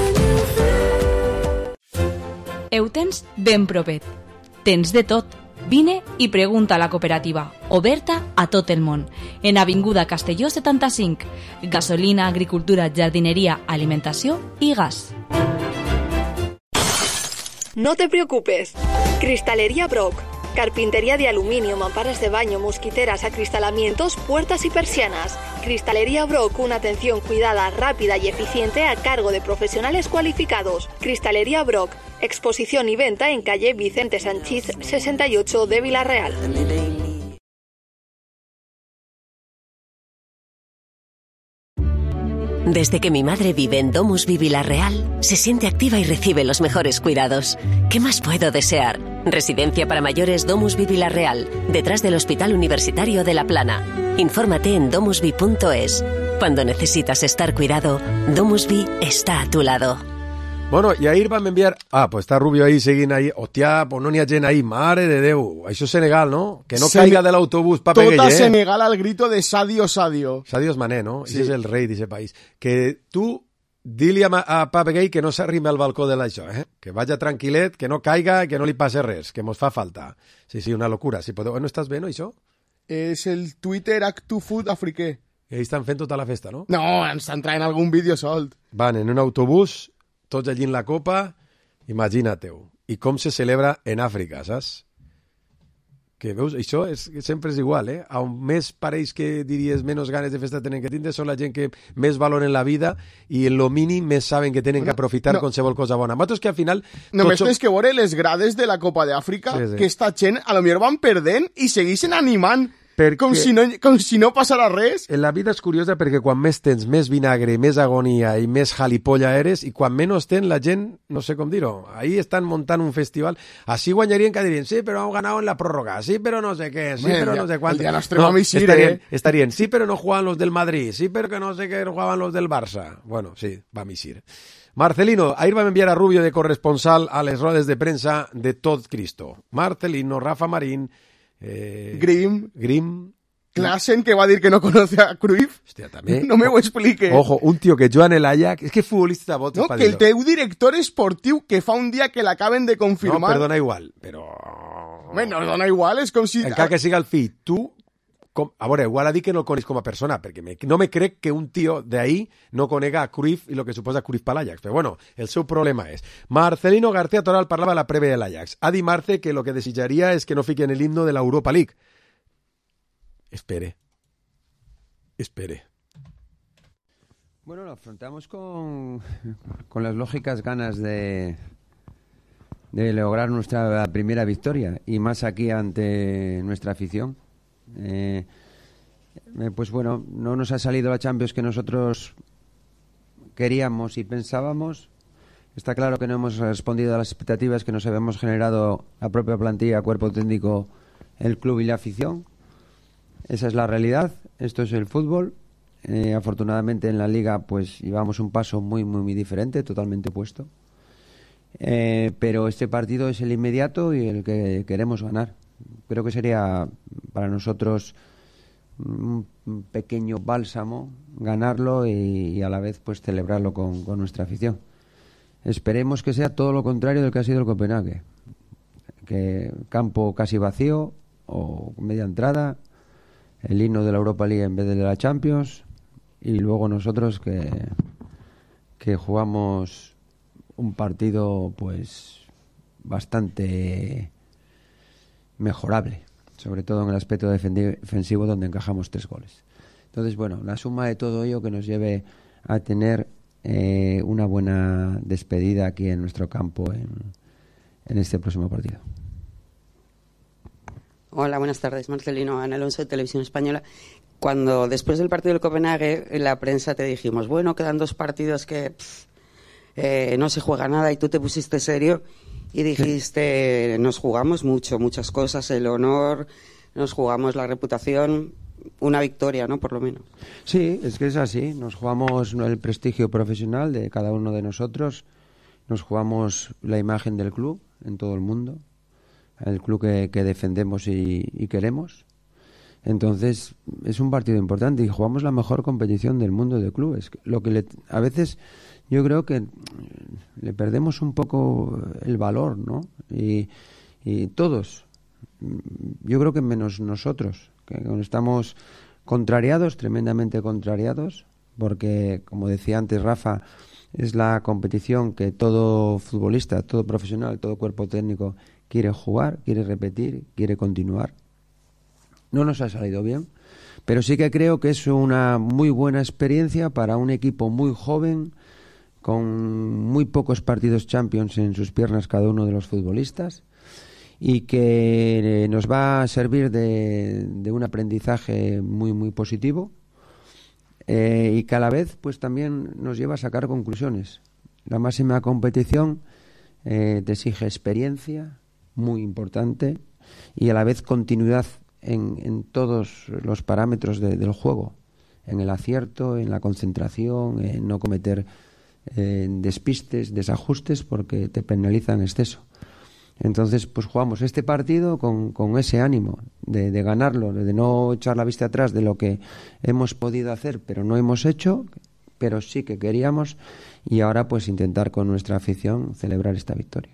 Eutens ben propet. Tens de tot. Vine i pregunta a la cooperativa, oberta a tot el món, en Avinguda Castelló setanta-cinc, gasolina, agricultura, jardineria, alimentació i gas. No te preocupes. Cristalería Brock. Carpintería de aluminio, mamparas de baño, mosquiteras, acristalamientos, puertas y persianas. Cristalería Brock, una atención cuidada, rápida y eficiente a cargo de profesionales cualificados. Cristalería Brock. Exposición y venta en calle Vicente Sanchís sesenta y ocho de Villarreal. Desde que mi madre vive en DomusVi Villarreal, se siente activa y recibe los mejores cuidados. ¿Qué más puedo desear? Residencia para mayores DomusVi Villarreal, detrás del Hospital Universitario de La Plana. Infórmate en domusvi punto es. Cuando necesitas estar cuidado, DomusVi está a tu lado. Bueno, i ahir vam enviar... Ah, pues està Rubio ahí seguint ahí. Hòstia, pues no n'hi ha gent ahí. Mare de Déu. Això és Senegal, no? Que no Sen... caiga de l'autobús Pape Gueye. Tota Senegal al grito de Sadio, Sadio. Sadio és Mané, no? Sí. Ese és el rei d'ese país. Que tu dili a, a Pape Gueye que no s'arrime al balcó de l'això, eh? Que vaya tranquil·let, que no caiga, que no li passe res, que mos fa falta. Sí, sí, una locura. Si podeu... No estàs bé, no, això? És el Twitter ActuFood africà. I ahí estan fent tota la festa, no? No, ens estan traient algun vídeo solt. Van en un autobús, tots allí en la copa, imagina-teu. I com se celebra en Àfrica, saps? Que veus, això és, sempre és igual, eh? A on més pareix que diries menys ganes de festa tenen que tindre, són la gent que més valoren la vida i en lo mínim més saben que tenen bueno, que aprofitar no. qualsevol cosa bona. Nosaltres que al final... Només tens som... que veure les grades de la Copa d'Àfrica, sí, sí. que esta gent a lo millor van perdent i segueixen animant. Perquè com si, no, com si no passara res. En la vida és curiosa perquè quan més tens, més vinagre, més agonia i més jalipolla eres, i quan menys tens, la gent, no sé com dir-ho, ahí estan muntant un festival. Així guanyarien que dirien, sí, però hem ganado en la pròrroga, sí, però no sé què, sí, bueno, però no sé quant. El dia nostre no, va Misir, estarien, eh? estarien, sí, però no jugaven los del Madrid, sí, però que no sé què jugaven los del Barça. Bueno, sí, va Misir. Marcelino, ahir vam enviar a Rubio de corresponsal a les rodes de premsa de tot Cristo. Marcelino, Rafa Marín... Eh, Grimm. Grimm... Klassen, que va dir que no conoce a Cruyff. Hòstia, també... No me ho explique. Ojo, un tio que juga en el Ajax... És que futbolista de botes... No, que el teu director esportiu, que fa un dia que l'acaben de confirmar... No, perdona igual, però... Bueno, dona igual, és com si... Encara que siga el fill, tu... Com... A veure, igual ha dit que no el coneix com a persona, perquè me... no me crec que un tio d'ahí no conega a Cruyff i el que suposa Cruyff per l'Ajax. Però bueno, el seu problema és... Marcelino García Toral parlava a la prèvia de l'Ajax. Ha dit Marce que lo que desitjaria és que no fiquen el himno de la Europa League. Espere. Espere. Bueno, lo afrontamos con, con las lógicas ganas de, de lograr nuestra primera victoria y más aquí ante nuestra afición. Eh, pues bueno, no nos ha salido la Champions que nosotros queríamos y pensábamos. Está claro que no hemos respondido a las expectativas que nos habíamos generado la propia plantilla, cuerpo técnico, el club y la afición. Esa es la realidad, esto es el fútbol. Eh, afortunadamente en la Liga pues llevamos un paso muy, muy, muy diferente, totalmente opuesto. Eh, pero este partido es el inmediato y el que queremos ganar. Creo que sería para nosotros un pequeño bálsamo ganarlo y, y a la vez pues celebrarlo con, con nuestra afición. Esperemos que sea todo lo contrario del que ha sido el Copenhague. Que campo casi vacío o media entrada, el himno de la Europa League en vez de la Champions y luego nosotros que, que jugamos un partido pues bastante mejorable, sobre todo en el aspecto defensivo donde encajamos tres goles. Entonces, bueno, la suma de todo ello que nos lleve a tener eh, una buena despedida aquí en nuestro campo en, en este próximo partido. Hola, buenas tardes, Marcelino, Ana Alonso de Televisión Española. Cuando después del partido del Copenhague en la prensa te dijimos, bueno, quedan dos partidos que pff, eh, no se juega nada y tú te pusiste serio y dijiste, nos jugamos mucho, muchas cosas, el honor, nos jugamos la reputación, una victoria, ¿no? Por lo menos. Sí, es que es así, nos jugamos el prestigio profesional de cada uno de nosotros, nos jugamos la imagen del club en todo el mundo, el club que, que defendemos y, y queremos. Entonces es un partido importante y jugamos la mejor competición del mundo de clubes. Lo que le, a veces yo creo que le perdemos un poco el valor, ¿no? Y, y todos, yo creo que menos nosotros, que estamos contrariados, tremendamente contrariados, porque como decía antes Rafa, es la competición que todo futbolista, todo profesional, todo cuerpo técnico quiere jugar, quiere repetir, quiere continuar. No nos ha salido bien, pero sí que creo que es una muy buena experiencia para un equipo muy joven, con muy pocos partidos Champions en sus piernas cada uno de los futbolistas, y que nos va a servir de, de un aprendizaje muy muy positivo, eh, y que a la vez pues también nos lleva a sacar conclusiones. La máxima competición eh, te exige experiencia, muy importante, y a la vez continuidad en, en todos los parámetros de, del juego, en el acierto, en la concentración, en no cometer eh, despistes, desajustes, porque te penaliza en exceso. Entonces, pues jugamos este partido con, con ese ánimo de, de ganarlo, de no echar la vista atrás de lo que hemos podido hacer, pero no hemos hecho, pero sí que queríamos, y ahora pues intentar con nuestra afición celebrar esta victoria.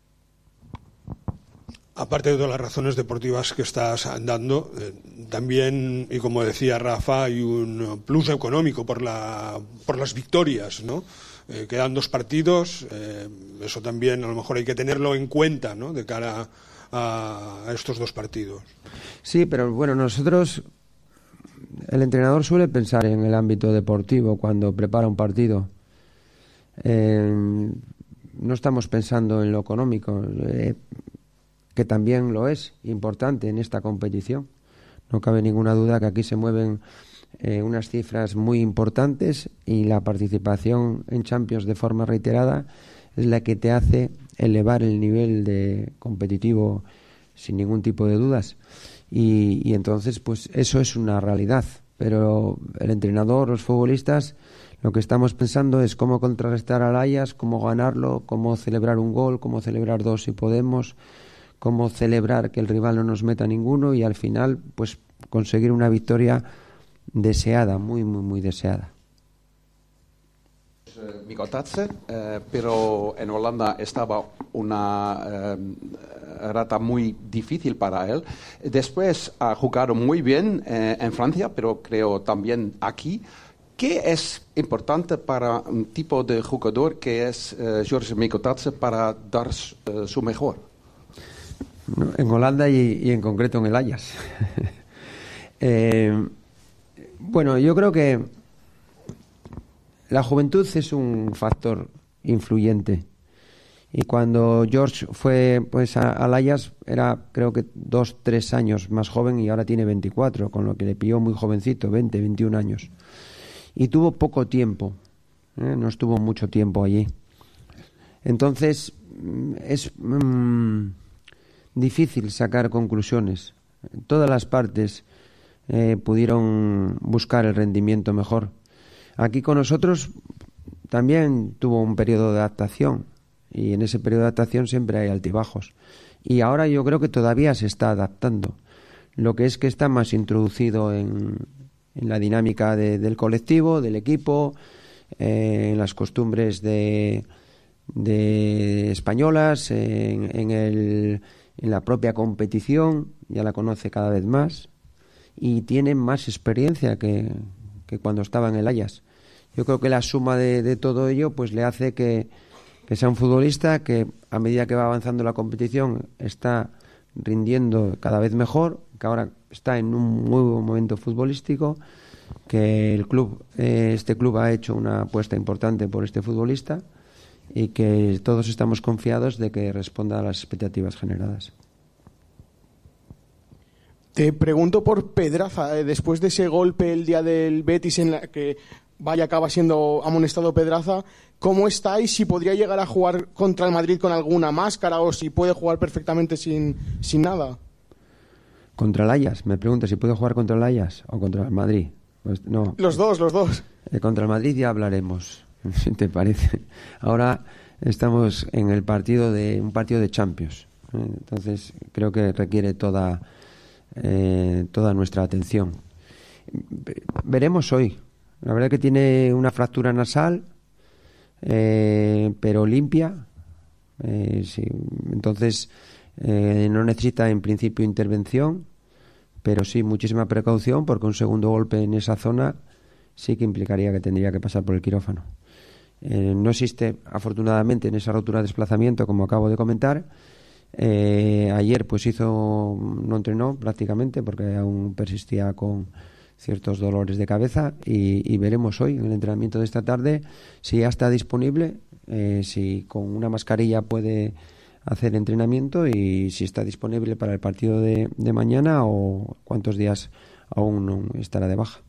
Aparte de todas las razones deportivas que estás dando, eh, también, y como decía Rafa, hay un plus económico por la por las victorias, ¿no? Eh, quedan dos partidos, eh, eso también a lo mejor hay que tenerlo en cuenta, ¿no?, de cara a, a estos dos partidos. Sí, pero bueno, nosotros, el entrenador suele pensar en el ámbito deportivo cuando prepara un partido. Eh, no estamos pensando en lo económico, eh, que también lo es importante en esta competición. No cabe ninguna duda que aquí se mueven eh, unas cifras muy importantes, y la participación en Champions de forma reiterada es la que te hace elevar el nivel de competitivo sin ningún tipo de dudas. Y, y entonces, pues eso es una realidad. Pero el entrenador, los futbolistas, lo que estamos pensando es cómo contrarrestar al Ajax, cómo ganarlo, cómo celebrar un gol, cómo celebrar dos si podemos, cómo celebrar que el rival no nos meta ninguno, y al final pues conseguir una victoria deseada, muy muy muy deseada. Mikotadze, eh, pero en Holanda estaba una eh, rata muy difícil para él. Después ha jugado muy bien eh, en Francia, pero creo también aquí. ¿Qué es importante para un tipo de jugador que es eh, George Mikotadze para dar eh, su mejor? En Holanda y, y en concreto en el Ajax. eh, bueno, yo creo que la juventud es un factor influyente, y cuando George fue pues a, al Ajax era creo que dos, tres años más joven, y ahora tiene veinticuatro, con lo que le pilló muy jovencito, veinte, veintiún años, y tuvo poco tiempo, ¿eh? no estuvo mucho tiempo allí. Entonces es mmm, difícil sacar conclusiones. Todas las partes eh, pudieron buscar el rendimiento mejor. Aquí con nosotros también tuvo un periodo de adaptación, y en ese periodo de adaptación siempre hay altibajos, y ahora yo creo que todavía se está adaptando. Lo que es que está más introducido en, en la dinámica de, del colectivo, del equipo, eh, en las costumbres de, de españolas, en, en, el, en la propia competición, ya la conoce cada vez más, y tiene más experiencia que, que cuando estaba en el Ajax. Yo creo que la suma de, de todo ello pues le hace que, que sea un futbolista que a medida que va avanzando la competición está rindiendo cada vez mejor, que ahora está en un muy buen momento futbolístico, que el club, eh, este club ha hecho una apuesta importante por este futbolista, y que todos estamos confiados de que responda a las expectativas generadas. Te pregunto por Pedraza, eh, después de ese golpe el día del Betis en la que vaya acaba siendo amonestado Pedraza, ¿cómo está y si podría llegar a jugar contra el Madrid con alguna máscara, o si puede jugar perfectamente sin, sin nada? Contra el Ajax, me pregunta si puede jugar contra el Ajax o contra el Madrid. Pues no. Los dos, los dos. Eh, contra el Madrid ya hablaremos, si te parece. Ahora estamos en el partido de un partido de Champions, ¿eh? Entonces creo que requiere toda eh, toda nuestra atención. Veremos hoy. La verdad que tiene una fractura nasal, eh, pero limpia. Eh, sí. Entonces eh, no necesita en principio intervención, pero sí muchísima precaución, porque un segundo golpe en esa zona sí que implicaría que tendría que pasar por el quirófano. Eh, no existe, afortunadamente, en esa rotura de desplazamiento, como acabo de comentar. Eh, ayer pues hizo, no entrenó prácticamente porque aún persistía con ciertos dolores de cabeza y, y veremos hoy en el entrenamiento de esta tarde si ya está disponible, eh, si con una mascarilla puede hacer entrenamiento y si está disponible para el partido de, de mañana o cuántos días aún no estará de baja.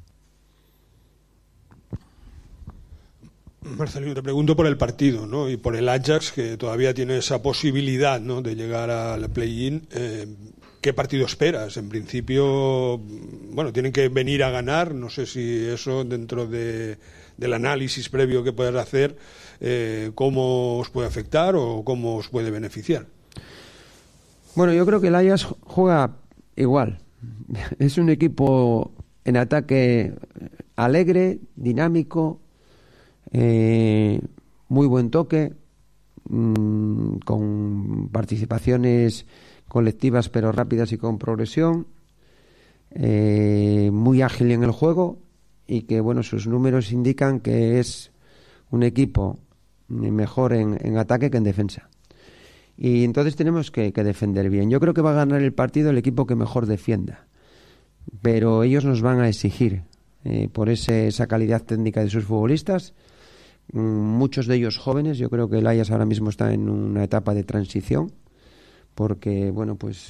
Marcelino, te pregunto por el partido, ¿no? Y por el Ajax, que todavía tiene esa posibilidad, ¿no?, de llegar al play-in. Eh, ¿Qué partido esperas? En principio, bueno, tienen que venir a ganar. No sé si eso, dentro de, del análisis previo que puedas hacer, eh, cómo os puede afectar o cómo os puede beneficiar. Bueno, yo creo que el Ajax juega igual. Es un equipo en ataque alegre, dinámico, Eh, muy buen toque, mmm, con participaciones colectivas pero rápidas y con progresión, eh, muy ágil en el juego y que, bueno, sus números indican que es un equipo mejor en, en ataque que en defensa, y entonces tenemos que, que defender bien. Yo creo que va a ganar el partido el equipo que mejor defienda, pero ellos nos van a exigir eh, por ese, esa calidad técnica de sus futbolistas, muchos de ellos jóvenes. Yo creo que el Ajax ahora mismo está en una etapa de transición porque, bueno, pues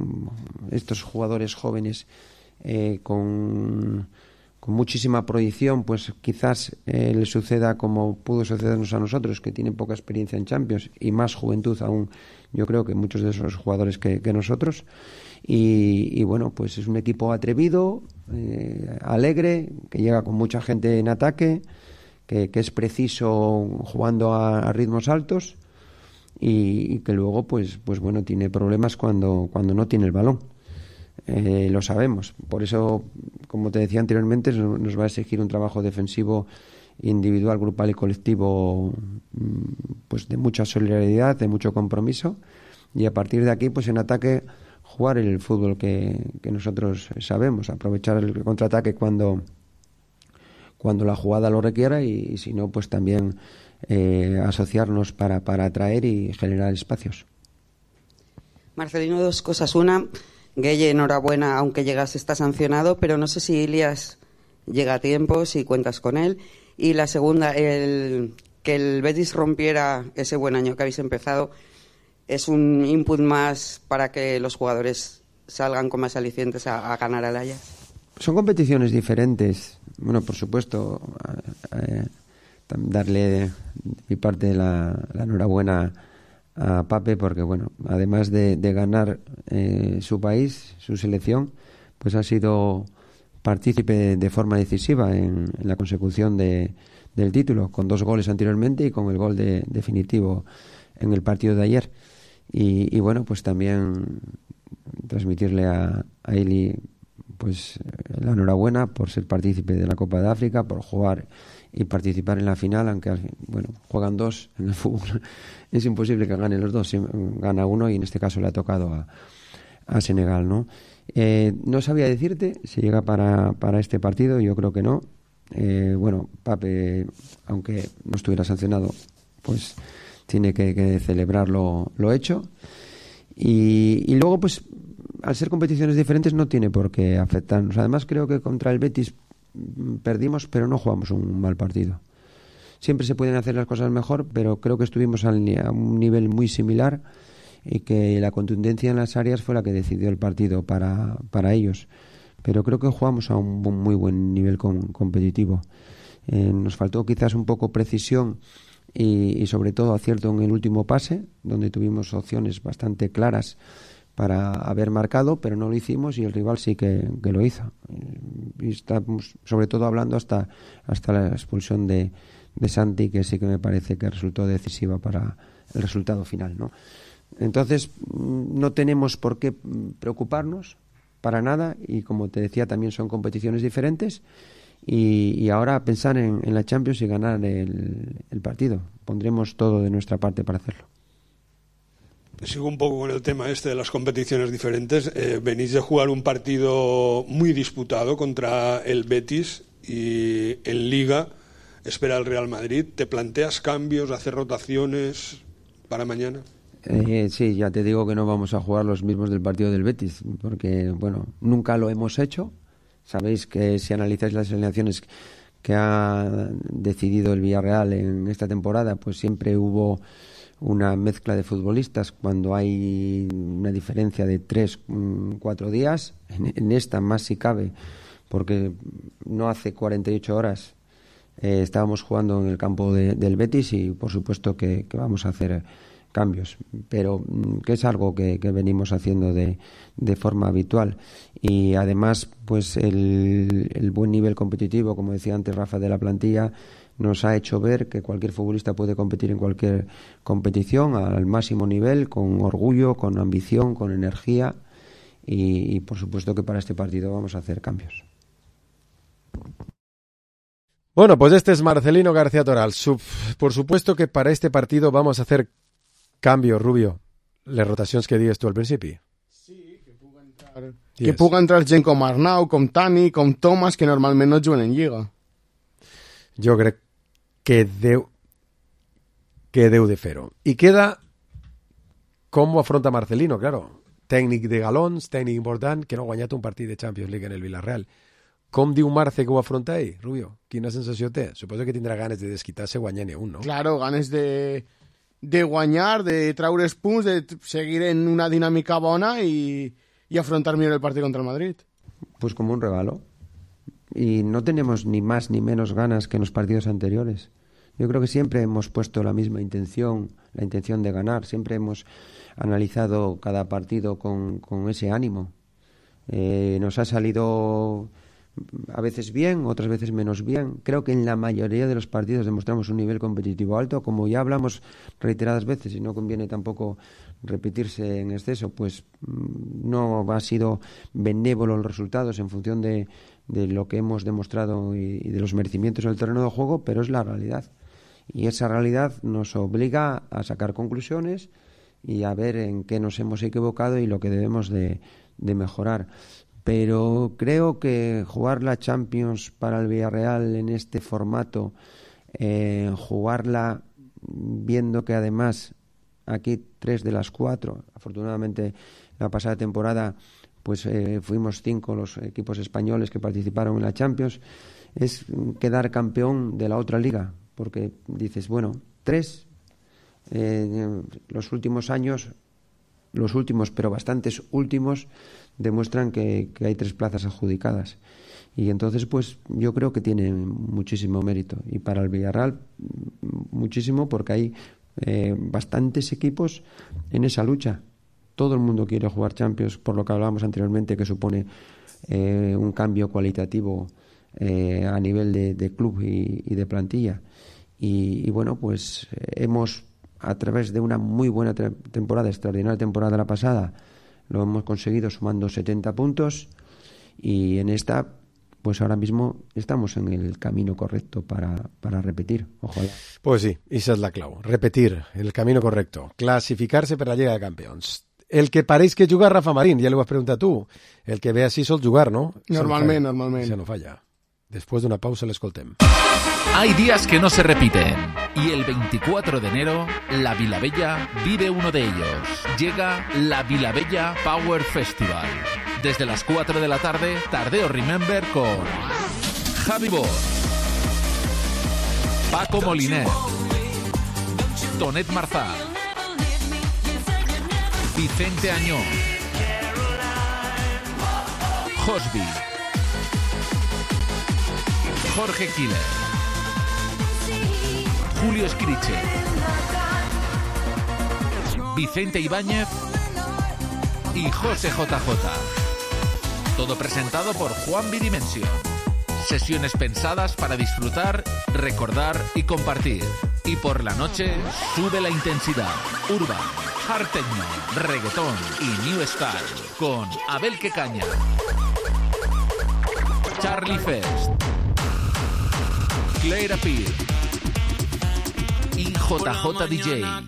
estos jugadores jóvenes eh, con, con muchísima proyección, pues quizás eh, les suceda como pudo sucedernos a nosotros, que tienen poca experiencia en Champions y más juventud aún, yo creo que muchos de esos jugadores que, que nosotros, y, y bueno, pues es un equipo atrevido, eh, alegre, que llega con mucha gente en ataque, Que, que es preciso jugando a, a ritmos altos y, y que luego pues pues bueno tiene problemas cuando cuando no tiene el balón, eh, lo sabemos. Por eso, como te decía anteriormente, nos va a exigir un trabajo defensivo individual, grupal y colectivo, pues de mucha solidaridad, de mucho compromiso, y a partir de aquí pues en ataque jugar el fútbol que, que nosotros sabemos, aprovechar el contraataque cuando cuando la jugada lo requiera y, y si no, pues también eh, asociarnos para, para atraer y generar espacios. Marcelino, dos cosas. Una, Gueye, enhorabuena, aunque llegas está sancionado, pero no sé si Ilias llega a tiempo, si cuentas con él. Y la segunda, el, que el Betis rompiera ese buen año que habéis empezado, ¿es un input más para que los jugadores salgan con más alicientes a, a ganar al Ajax? Son competiciones diferentes. Bueno, por supuesto, eh, darle de mi parte la, la enhorabuena a Pape porque, bueno, además de, de ganar eh, su país, su selección, pues ha sido partícipe de forma decisiva en, en la consecución de, del título, con dos goles anteriormente y con el gol de, definitivo en el partido de ayer. Y, y bueno, pues también transmitirle a, a Eli pues la enhorabuena por ser partícipe de la Copa de África, por jugar y participar en la final, aunque bueno, juegan dos en el fútbol, es imposible que ganen los dos, si gana uno y en este caso le ha tocado a, a Senegal, ¿no? Eh, no sabía decirte si llega para, para este partido, yo creo que no. Eh, bueno, Pape, aunque no estuviera sancionado, pues tiene que, que celebrar lo, lo hecho. Y, y luego, pues, al ser competiciones diferentes no tiene por qué afectarnos. Además, creo que contra el Betis perdimos, pero no jugamos un mal partido. Siempre se pueden hacer las cosas mejor, pero creo que estuvimos al, a un nivel muy similar y que la contundencia en las áreas fue la que decidió el partido para, para ellos. Pero creo que jugamos a un muy buen nivel con, competitivo. Eh, nos faltó quizás un poco precisión y, y sobre todo acierto en el último pase, donde tuvimos opciones bastante claras para haber marcado, pero no lo hicimos y el rival sí que, que lo hizo. Y estamos sobre todo hablando hasta, hasta la expulsión de, de Santi, que sí que me parece que resultó decisiva para el resultado final, ¿no? Entonces, no tenemos por qué preocuparnos para nada y, como te decía, también son competiciones diferentes y, y ahora pensar en, en la Champions y ganar el, el partido. Pondremos todo de nuestra parte para hacerlo. Sigo un poco con el tema este de las competiciones diferentes. Eh, venís de jugar un partido muy disputado contra el Betis y en Liga espera el Real Madrid. ¿Te planteas cambios, hacer rotaciones para mañana? Eh, sí, ya te digo que no vamos a jugar los mismos del partido del Betis, porque, bueno, nunca lo hemos hecho Sabéis que si analizáis las alineaciones que ha decidido el Villarreal en esta temporada, pues siempre hubo una mezcla de futbolistas cuando hay una diferencia de tres, cuatro días. En, en esta más si cabe, porque no hace cuarenta y ocho horas eh, estábamos jugando en el campo de, del Betis y por supuesto que, que vamos a hacer cambios, pero que es algo que, que venimos haciendo de, de forma habitual. Y además, pues el, el buen nivel competitivo, como decía antes Rafa, de la plantilla, nos ha hecho ver que cualquier futbolista puede competir en cualquier competición al máximo nivel, con orgullo, con ambición, con energía, y, y por supuesto que para este partido vamos a hacer cambios. Bueno, pues este es Marcelino García Toral. Sub, por supuesto que para este partido vamos a hacer cambios, Rubio. Les rotacions que digues tu al principi. Sí, que puga entrar, yes. que puga entrar gent com Arnau, com Tani, com Thomas, que normalment no juguen en Lliga. Jo crec que deu, que deu de fer-ho. I queda com ho afronta Marcelino, claro. Tècnic de galons, tècnic important, que no ha guanyat un partit de Champions League en el Villarreal. Com diu Marce que ho afronta ell, Rubio? Quina sensació té? Suposo que tindrà ganes de desquitar-se guanyant-ne un, no? Claro, ganes de, de guanyar, de traure's punts, de seguir en una dinàmica bona i, y afrontar millor el partit contra el Madrid. Pues como un regalo. Y no tenemos ni más ni menos ganas que en los partidos anteriores. Yo creo que siempre hemos puesto la misma intención, la intención de ganar. Siempre hemos analizado cada partido con, con ese ánimo. Eh, nos ha salido a veces bien, otras veces menos bien. Creo que en la mayoría de los partidos demostramos un nivel competitivo alto, como ya hablamos reiteradas veces, y no conviene tampoco repetirse en exceso, pues no ha sido benévolo los resultados en función de, de lo que hemos demostrado y, y de los merecimientos en el terreno de juego, pero es la realidad. Y esa realidad nos obliga a sacar conclusiones y a ver en qué nos hemos equivocado y lo que debemos de, de mejorar. Pero creo que jugar la Champions para el Villarreal en este formato, eh, jugarla viendo que además aquí tres de las cuatro, afortunadamente la pasada temporada pues eh, fuimos cinco los equipos españoles que participaron en la Champions, es quedar campeón de la otra liga, porque dices, bueno, tres, eh, los últimos años, los últimos pero bastantes últimos, demuestran que, que hay tres plazas adjudicadas. Y entonces, pues yo creo que tiene muchísimo mérito. Y para el Villarreal, muchísimo, porque hay eh, bastantes equipos en esa lucha. Todo el mundo quiere jugar Champions, por lo que hablábamos anteriormente, que supone eh, un cambio cualitativo eh, a nivel de, de club y, y de plantilla. Y, y bueno, pues hemos, a través de una muy buena tre- temporada, extraordinaria temporada la pasada, lo hemos conseguido sumando setenta puntos, y en esta, pues ahora mismo estamos en el camino correcto para, para repetir. Ojalá. Pues sí, esa es la clau. Repetir el camino correcto. Classificar-se per la Lliga de Campions. El que pareix que juga Rafa Marín, ja li ho vas preguntar tu. El que ve així sol jugar, ¿no? Normalment, no normalment. Això no falla. Después de una pausa l'escoltem. Hay días que no se repiten y el veinticuatro de enero la Vilabella vive uno de ellos. Llega la Vilabella Power Festival. Desde las cuatro de la tarde, Tardeo Remember con Javi Bosch, Paco Moliner, Tonet Marzá, Vicente Añón, Josby, Jorge Killer, Julio Escriche, Vicente Ibáñez y José J J. Todo presentado por Juan Bidimension. Sesiones pensadas para disfrutar, recordar y compartir. Y por la noche sube la intensidad. Urban, hard techno, reggaetón y new style con Abel Quecaña, Charlie Fest, Claire Appeal y J J D J.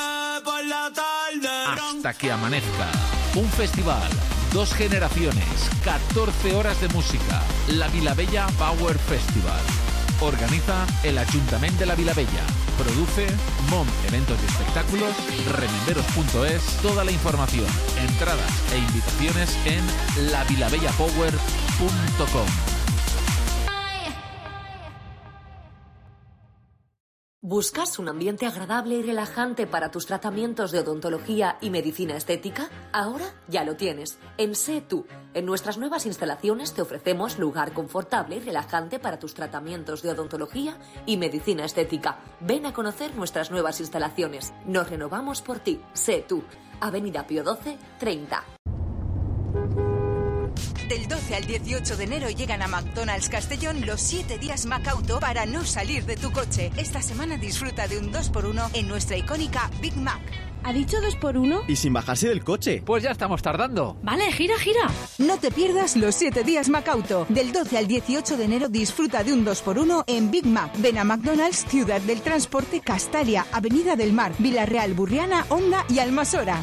Hasta que amanezca. Un festival, dos generaciones, catorce horas de música. La Vilabella Power Festival. Organiza el Ayuntamiento de la Vilabella. Produce Mom Eventos y Espectáculos, rememberos punto es, toda la información, entradas e invitaciones en la vilabella power punto com. ¿Buscas un ambiente agradable y relajante para tus tratamientos de odontología y medicina estética? Ahora ya lo tienes. En Sé Tú. En nuestras nuevas instalaciones te ofrecemos lugar confortable y relajante para tus tratamientos de odontología y medicina estética. Ven a conocer nuestras nuevas instalaciones. Nos renovamos por ti. Sé Tú. Avenida Pío doce, treinta. Del doce al dieciocho de enero llegan a McDonald's Castellón los siete días Macauto para no salir de tu coche. Esta semana disfruta de un dos por uno en nuestra icónica Big Mac. ¿Ha dicho dos por uno? Y sin bajarse del coche. Pues ya estamos tardando. Vale, gira, gira. No te pierdas los siete días Macauto. Del doce al dieciocho de enero disfruta de un dos por uno en Big Mac. Ven a McDonald's, Ciudad del Transporte, Castalia, Avenida del Mar, Villarreal, Burriana, Onda i Almassora.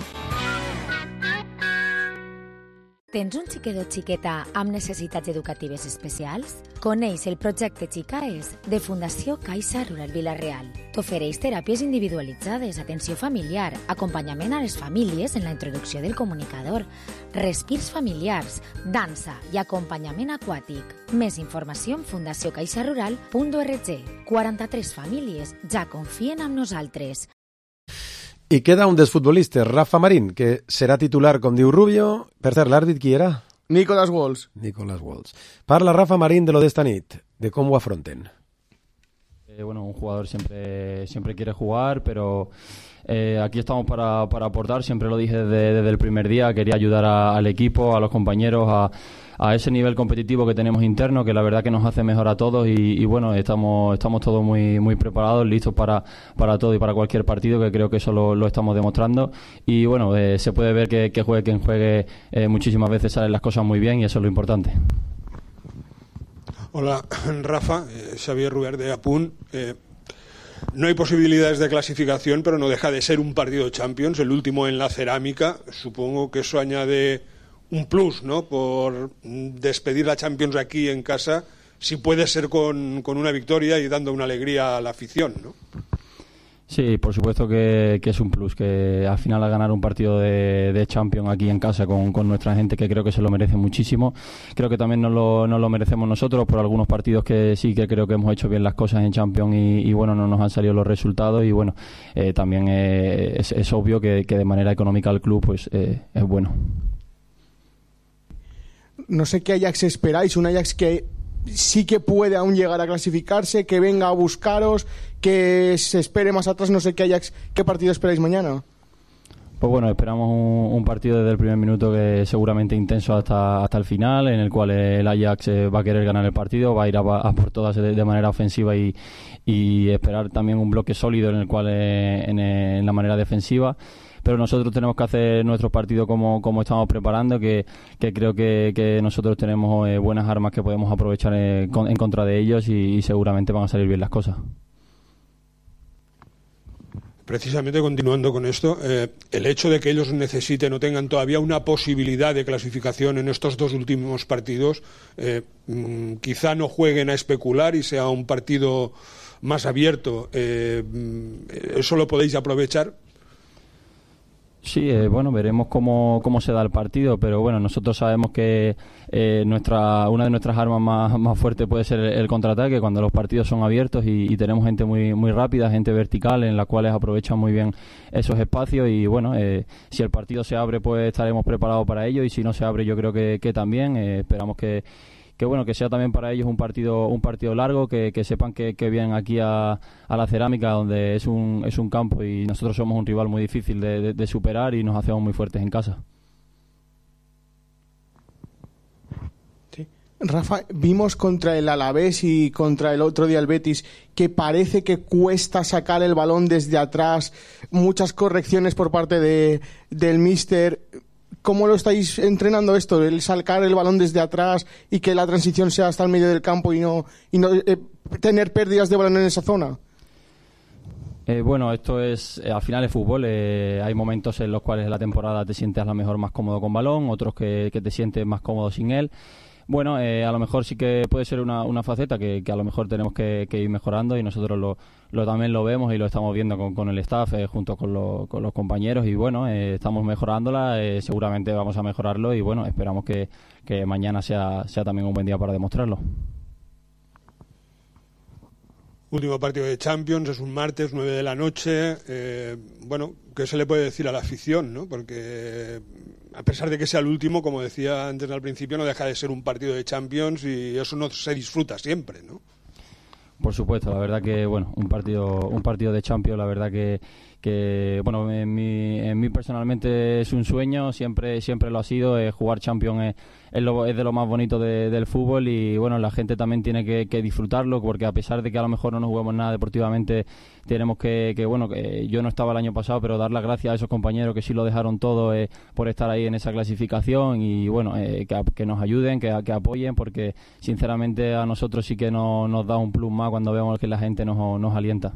Tens un xiquet o xiqueta amb necessitats educatives especials? Coneix el projecte Xicaes de Fundació Caixa Rural Vila-real. T'ofereix teràpies individualitzades, atenció familiar, acompanyament a les famílies en la introducció del comunicador, respirs familiars, dansa i acompanyament aquàtic. Més informació en fundació caixa rural punt org. quaranta-tres famílies ja confien en nosaltres. I queda un dels futbolistes, Rafa Marín, que serà titular, com diu Rubio. Per cert, l'àrbit qui era? Nicolas Walls. Nicolas Walls. Parla Rafa Marín de lo d'esta nit, de com ho afronten. Eh, bueno, un jugador siempre, siempre quiere jugar, pero eh, aquí estamos para, para aportar. Siempre lo dije desde, desde el primer día. Quería ayudar a, al equipo, a los compañeros, a, a ese nivel competitivo que tenemos interno, que la verdad que nos hace mejor a todos. Y, y bueno, estamos, estamos todos muy, muy preparados, listos para, para todo y para cualquier partido, que creo que eso lo, lo estamos demostrando. Y bueno, eh, se puede ver que, que juegue quien juegue, eh, muchísimas veces salen las cosas muy bien y eso es lo importante. Hola, Rafa, eh, Xavier Ruber de Apunt. Eh, no hay posibilidades de clasificación, pero no deja de ser un partido de Champions, el último en la cerámica. Supongo que eso añade un plus, ¿no? Por despedir la Champions aquí en casa, si puede ser con, con una victoria y dando una alegría a la afición, ¿no? Sí, por supuesto que, que es un plus, que al final a ganar un partido de, de Champions aquí en casa con, con nuestra gente, que creo que se lo merece muchísimo. Creo que también nos lo, nos lo merecemos nosotros por algunos partidos que sí que creo que hemos hecho bien las cosas en Champions y, y bueno, no nos han salido los resultados y bueno, eh, también eh, es, es obvio que, que de manera económica el club pues eh, es bueno. No sé qué Ajax esperáis, un Ajax que sí que puede aún llegar a clasificarse, que venga a buscaros, que se espere más atrás. No sé qué Ajax, qué partido esperáis mañana. Pues bueno, esperamos un, un partido desde el primer minuto que seguramente intenso hasta hasta el final, en el cual el Ajax eh, va a querer ganar el partido, va a ir a, a por todas de, de manera ofensiva y, y esperar también un bloque sólido en el cual eh, en, en la manera defensiva. Pero nosotros tenemos que hacer nuestro partido como, como estamos preparando, que, que creo que, que nosotros tenemos eh, buenas armas que podemos aprovechar eh, con, en contra de ellos y, y seguramente van a salir bien las cosas. Precisamente continuando con esto, eh, el hecho de que ellos necesiten o tengan todavía una posibilidad de clasificación en estos dos últimos partidos, eh, mm, quizá no jueguen a especular y sea un partido más abierto. Eh, ¿Eso lo podéis aprovechar? Sí, eh, bueno, veremos cómo, cómo se da el partido, pero bueno, nosotros sabemos que eh, nuestra una de nuestras armas más, más fuertes puede ser el, el contraataque cuando los partidos son abiertos y, y tenemos gente muy muy rápida, gente vertical en la cual aprovechan muy bien esos espacios y bueno, eh, si el partido se abre pues estaremos preparados para ello y si no se abre yo creo que, que también, eh, esperamos que que bueno, que sea también para ellos un partido un partido largo, que, que sepan que, que vienen aquí a, a la cerámica donde es un es un campo y nosotros somos un rival muy difícil de, de, de superar y nos hacemos muy fuertes en casa. Sí. Rafa, vimos contra el Alavés y contra el otro día el Betis que parece que cuesta sacar el balón desde atrás, muchas correcciones por parte de del míster. ¿Cómo lo estáis entrenando esto? El sacar el balón desde atrás y que la transición sea hasta el medio del campo y no, y no eh, tener pérdidas de balón en esa zona. Eh, bueno, esto es, eh, al final es fútbol, eh, hay momentos en los cuales en la temporada te sientes a lo mejor más cómodo con balón, otros que, que te sientes más cómodo sin él. bueno, eh, a lo mejor sí que puede ser una, una faceta que, que a lo mejor tenemos que, que ir mejorando, y nosotros lo, lo también lo vemos y lo estamos viendo con, con el staff, eh, junto con, lo, con los compañeros, y bueno, eh, estamos mejorándola, eh, seguramente vamos a mejorarlo, y bueno, esperamos que, que mañana sea, sea también un buen día para demostrarlo. Último partido de Champions, es un martes, nueve de la noche. Eh, bueno, ¿qué se le puede decir a la afición, ¿no? Porque a pesar de que sea el último, como decía antes al principio, no deja de ser un partido de Champions y eso no se disfruta siempre, ¿no? Por supuesto, la verdad que, bueno, un partido un partido de Champions, la verdad que, que bueno, en mí, en mí personalmente es un sueño, siempre siempre lo ha sido, eh, jugar Champions es, es, lo, es de lo más bonito de, del fútbol, y bueno, la gente también tiene que, que disfrutarlo, porque a pesar de que a lo mejor no nos juguemos nada deportivamente, tenemos que, que bueno, que yo no estaba el año pasado, pero dar las gracias a esos compañeros que sí lo dejaron todo, eh, por estar ahí en esa clasificación, y bueno, eh, que, que nos ayuden, que, que apoyen, porque sinceramente a nosotros sí que no, nos da un plus más cuando vemos que la gente nos, nos alienta.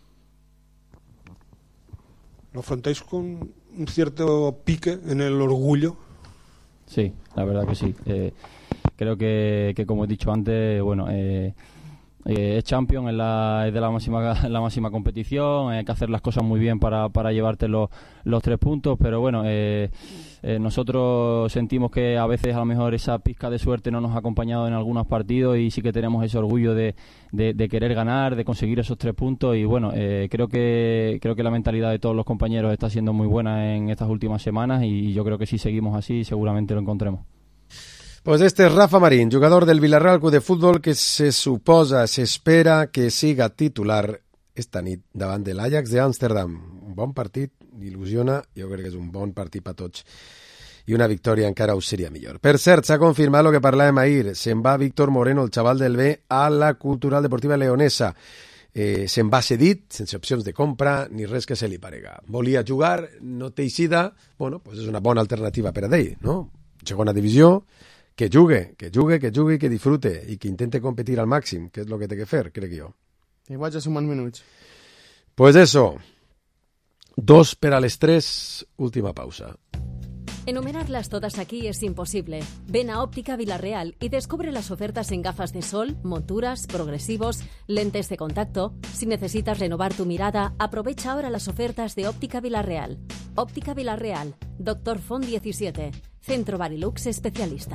¿Lo afrontáis con un cierto pique en el orgullo? Sí, la verdad que sí. Eh, creo que, que, como he dicho antes, bueno, eh, eh, es Champions, es, la, es de la máxima la máxima competición, hay que hacer las cosas muy bien para, para llevarte los, los tres puntos, pero bueno, eh, eh, nosotros sentimos que a veces a lo mejor esa pizca de suerte no nos ha acompañado en algunos partidos, y sí que tenemos ese orgullo de, de, de querer ganar, de conseguir esos tres puntos, y bueno, eh, creo que creo que la mentalidad de todos los compañeros está siendo muy buena en estas últimas semanas, y yo creo que si seguimos así seguramente lo encontremos. Pues este es Rafa Marín, jugador del Villarreal Club de Fútbol, que se suposa, se espera que siga titular esta nit davant de l'Ajax d'Amsterdam. Un bon partit, il·lusiona, jo crec que és un bon partit per tots. I una victòria encara ho seria millor. Per cert, s'ha confirmat el que parlàvem ahir. Se'n va Víctor Moreno, el xaval del B, a la Cultural Deportiva Leonesa. Eh, se'n va cedit, sense opcions de compra ni res que se li parega. Volia jugar, no té eixida, bueno, pues és una bona alternativa per a ell, no? Segona divisió, que jugue, que jugue, que jugue i que disfrute i que intente competir al màxim, que és el que té que fer, crec jo. Igual ja sumant minuts. Pues eso, dos per a les tres, última pausa. Enumerarlas todas aquí es imposible. Ven a Óptica Villarreal y descubre las ofertas en gafas de sol, monturas, progresivos, lentes de contacto. Si necesitas renovar tu mirada, aprovecha ahora las ofertas de Óptica Villarreal. Óptica Villarreal, Doctor Font diecisiete, Centro Barilux especialista.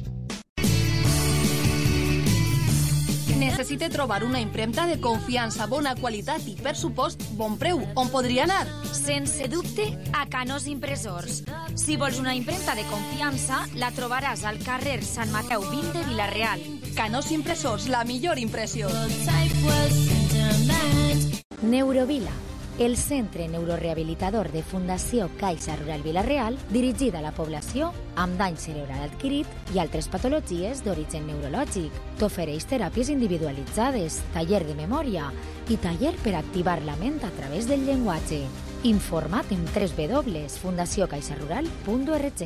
Necessite trobar una impremta de confiança, bona qualitat i, per supost, bon preu. On podria anar? Sense dubte, a Canós Impressors. Si vols una impremta de confiança, la trobaràs al carrer Sant Mateu vint de Vila-real. Canós Impressors, la millor impressió. Neurovila, el centre neurorehabilitador de Fundació Caixa Rural Vila-real, dirigit a la població amb dany cerebral adquirit i altres patologies d'origen neurològic. T'ofereix teràpies individualitzades, taller de memòria i taller per activar la ment a través del llenguatge. Informa't en w w w punt fundació caixa rural punt org.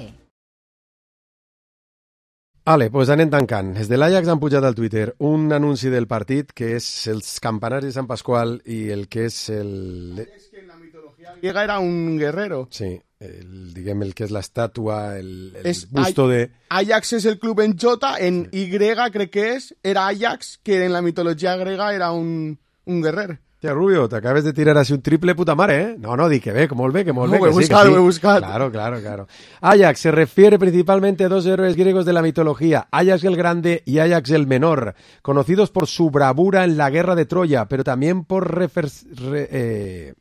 Vale, doncs pues anem tancant. Des de l'Ajax han pujat al Twitter un anunci del partit que és els campanaris de Sant Pasqual i el que és el... Es que en la mitología griega era un guerrero. Sí, el, diguem el que és l'estàtua, el, el es busto Ay- de... Ajax es el club en J, en Y crec que es, era Ajax, que en la mitología griega era un, un guerrero. Tía, Rubio, te acabes de tirar así un triple puta madre, ¿eh? No, no, di que ve, que molt bé, que molt No, bé, ho he que sí, buscat, que sí. ho he buscat. Claro, claro, claro. Ajax se refiere principalmente a dos héroes griegos de la mitología, Ajax el Grande y Ajax el Menor, conocidos por su bravura en la guerra de Troya, pero también por refer... re- eh...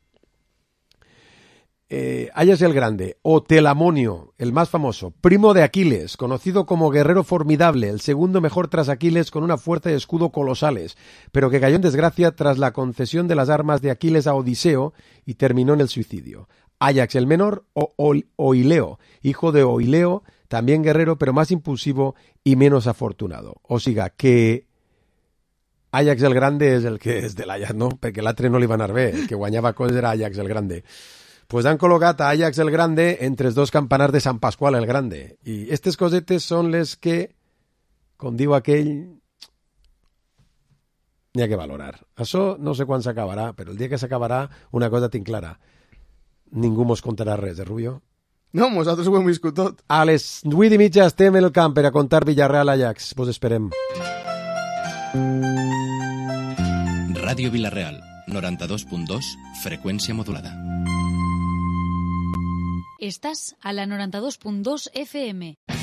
Eh, Ajax el Grande, o Telamonio, el más famoso, primo de Aquiles, conocido como guerrero formidable, el segundo mejor tras Aquiles con una fuerza y escudo colosales, pero que cayó en desgracia tras la concesión de las armas de Aquiles a Odiseo y terminó en el suicidio. Ajax el Menor o Ol- Oileo, hijo de Oileo, también guerrero pero más impulsivo y menos afortunado. O siga, que Ajax el Grande és el que és de l'Ajax, no? Perquè l'altre no li va anar bé, el que guanyava coses era Ajax el Grande. Pues han col·locat a Ajax el Grande entre els dos campanars de Sant Pasqual el Grande. I aquestes cosetes són les que, com diu aquell, n'hi ha que valorar. Això no sé quan s'acabarà, però el dia que s'acabarà, una cosa tinc clara. Ningú mos contarà res, eh, Rubio? No, nosaltres ho hem viscut tot. A les vuit i mitja estem en el camp per a contar Villarreal-Ajax. Vos esperem. Ràdio Vilareal, noranta-dos punt dos, freqüència modulada. Estás a la noranta dos punt dos F M.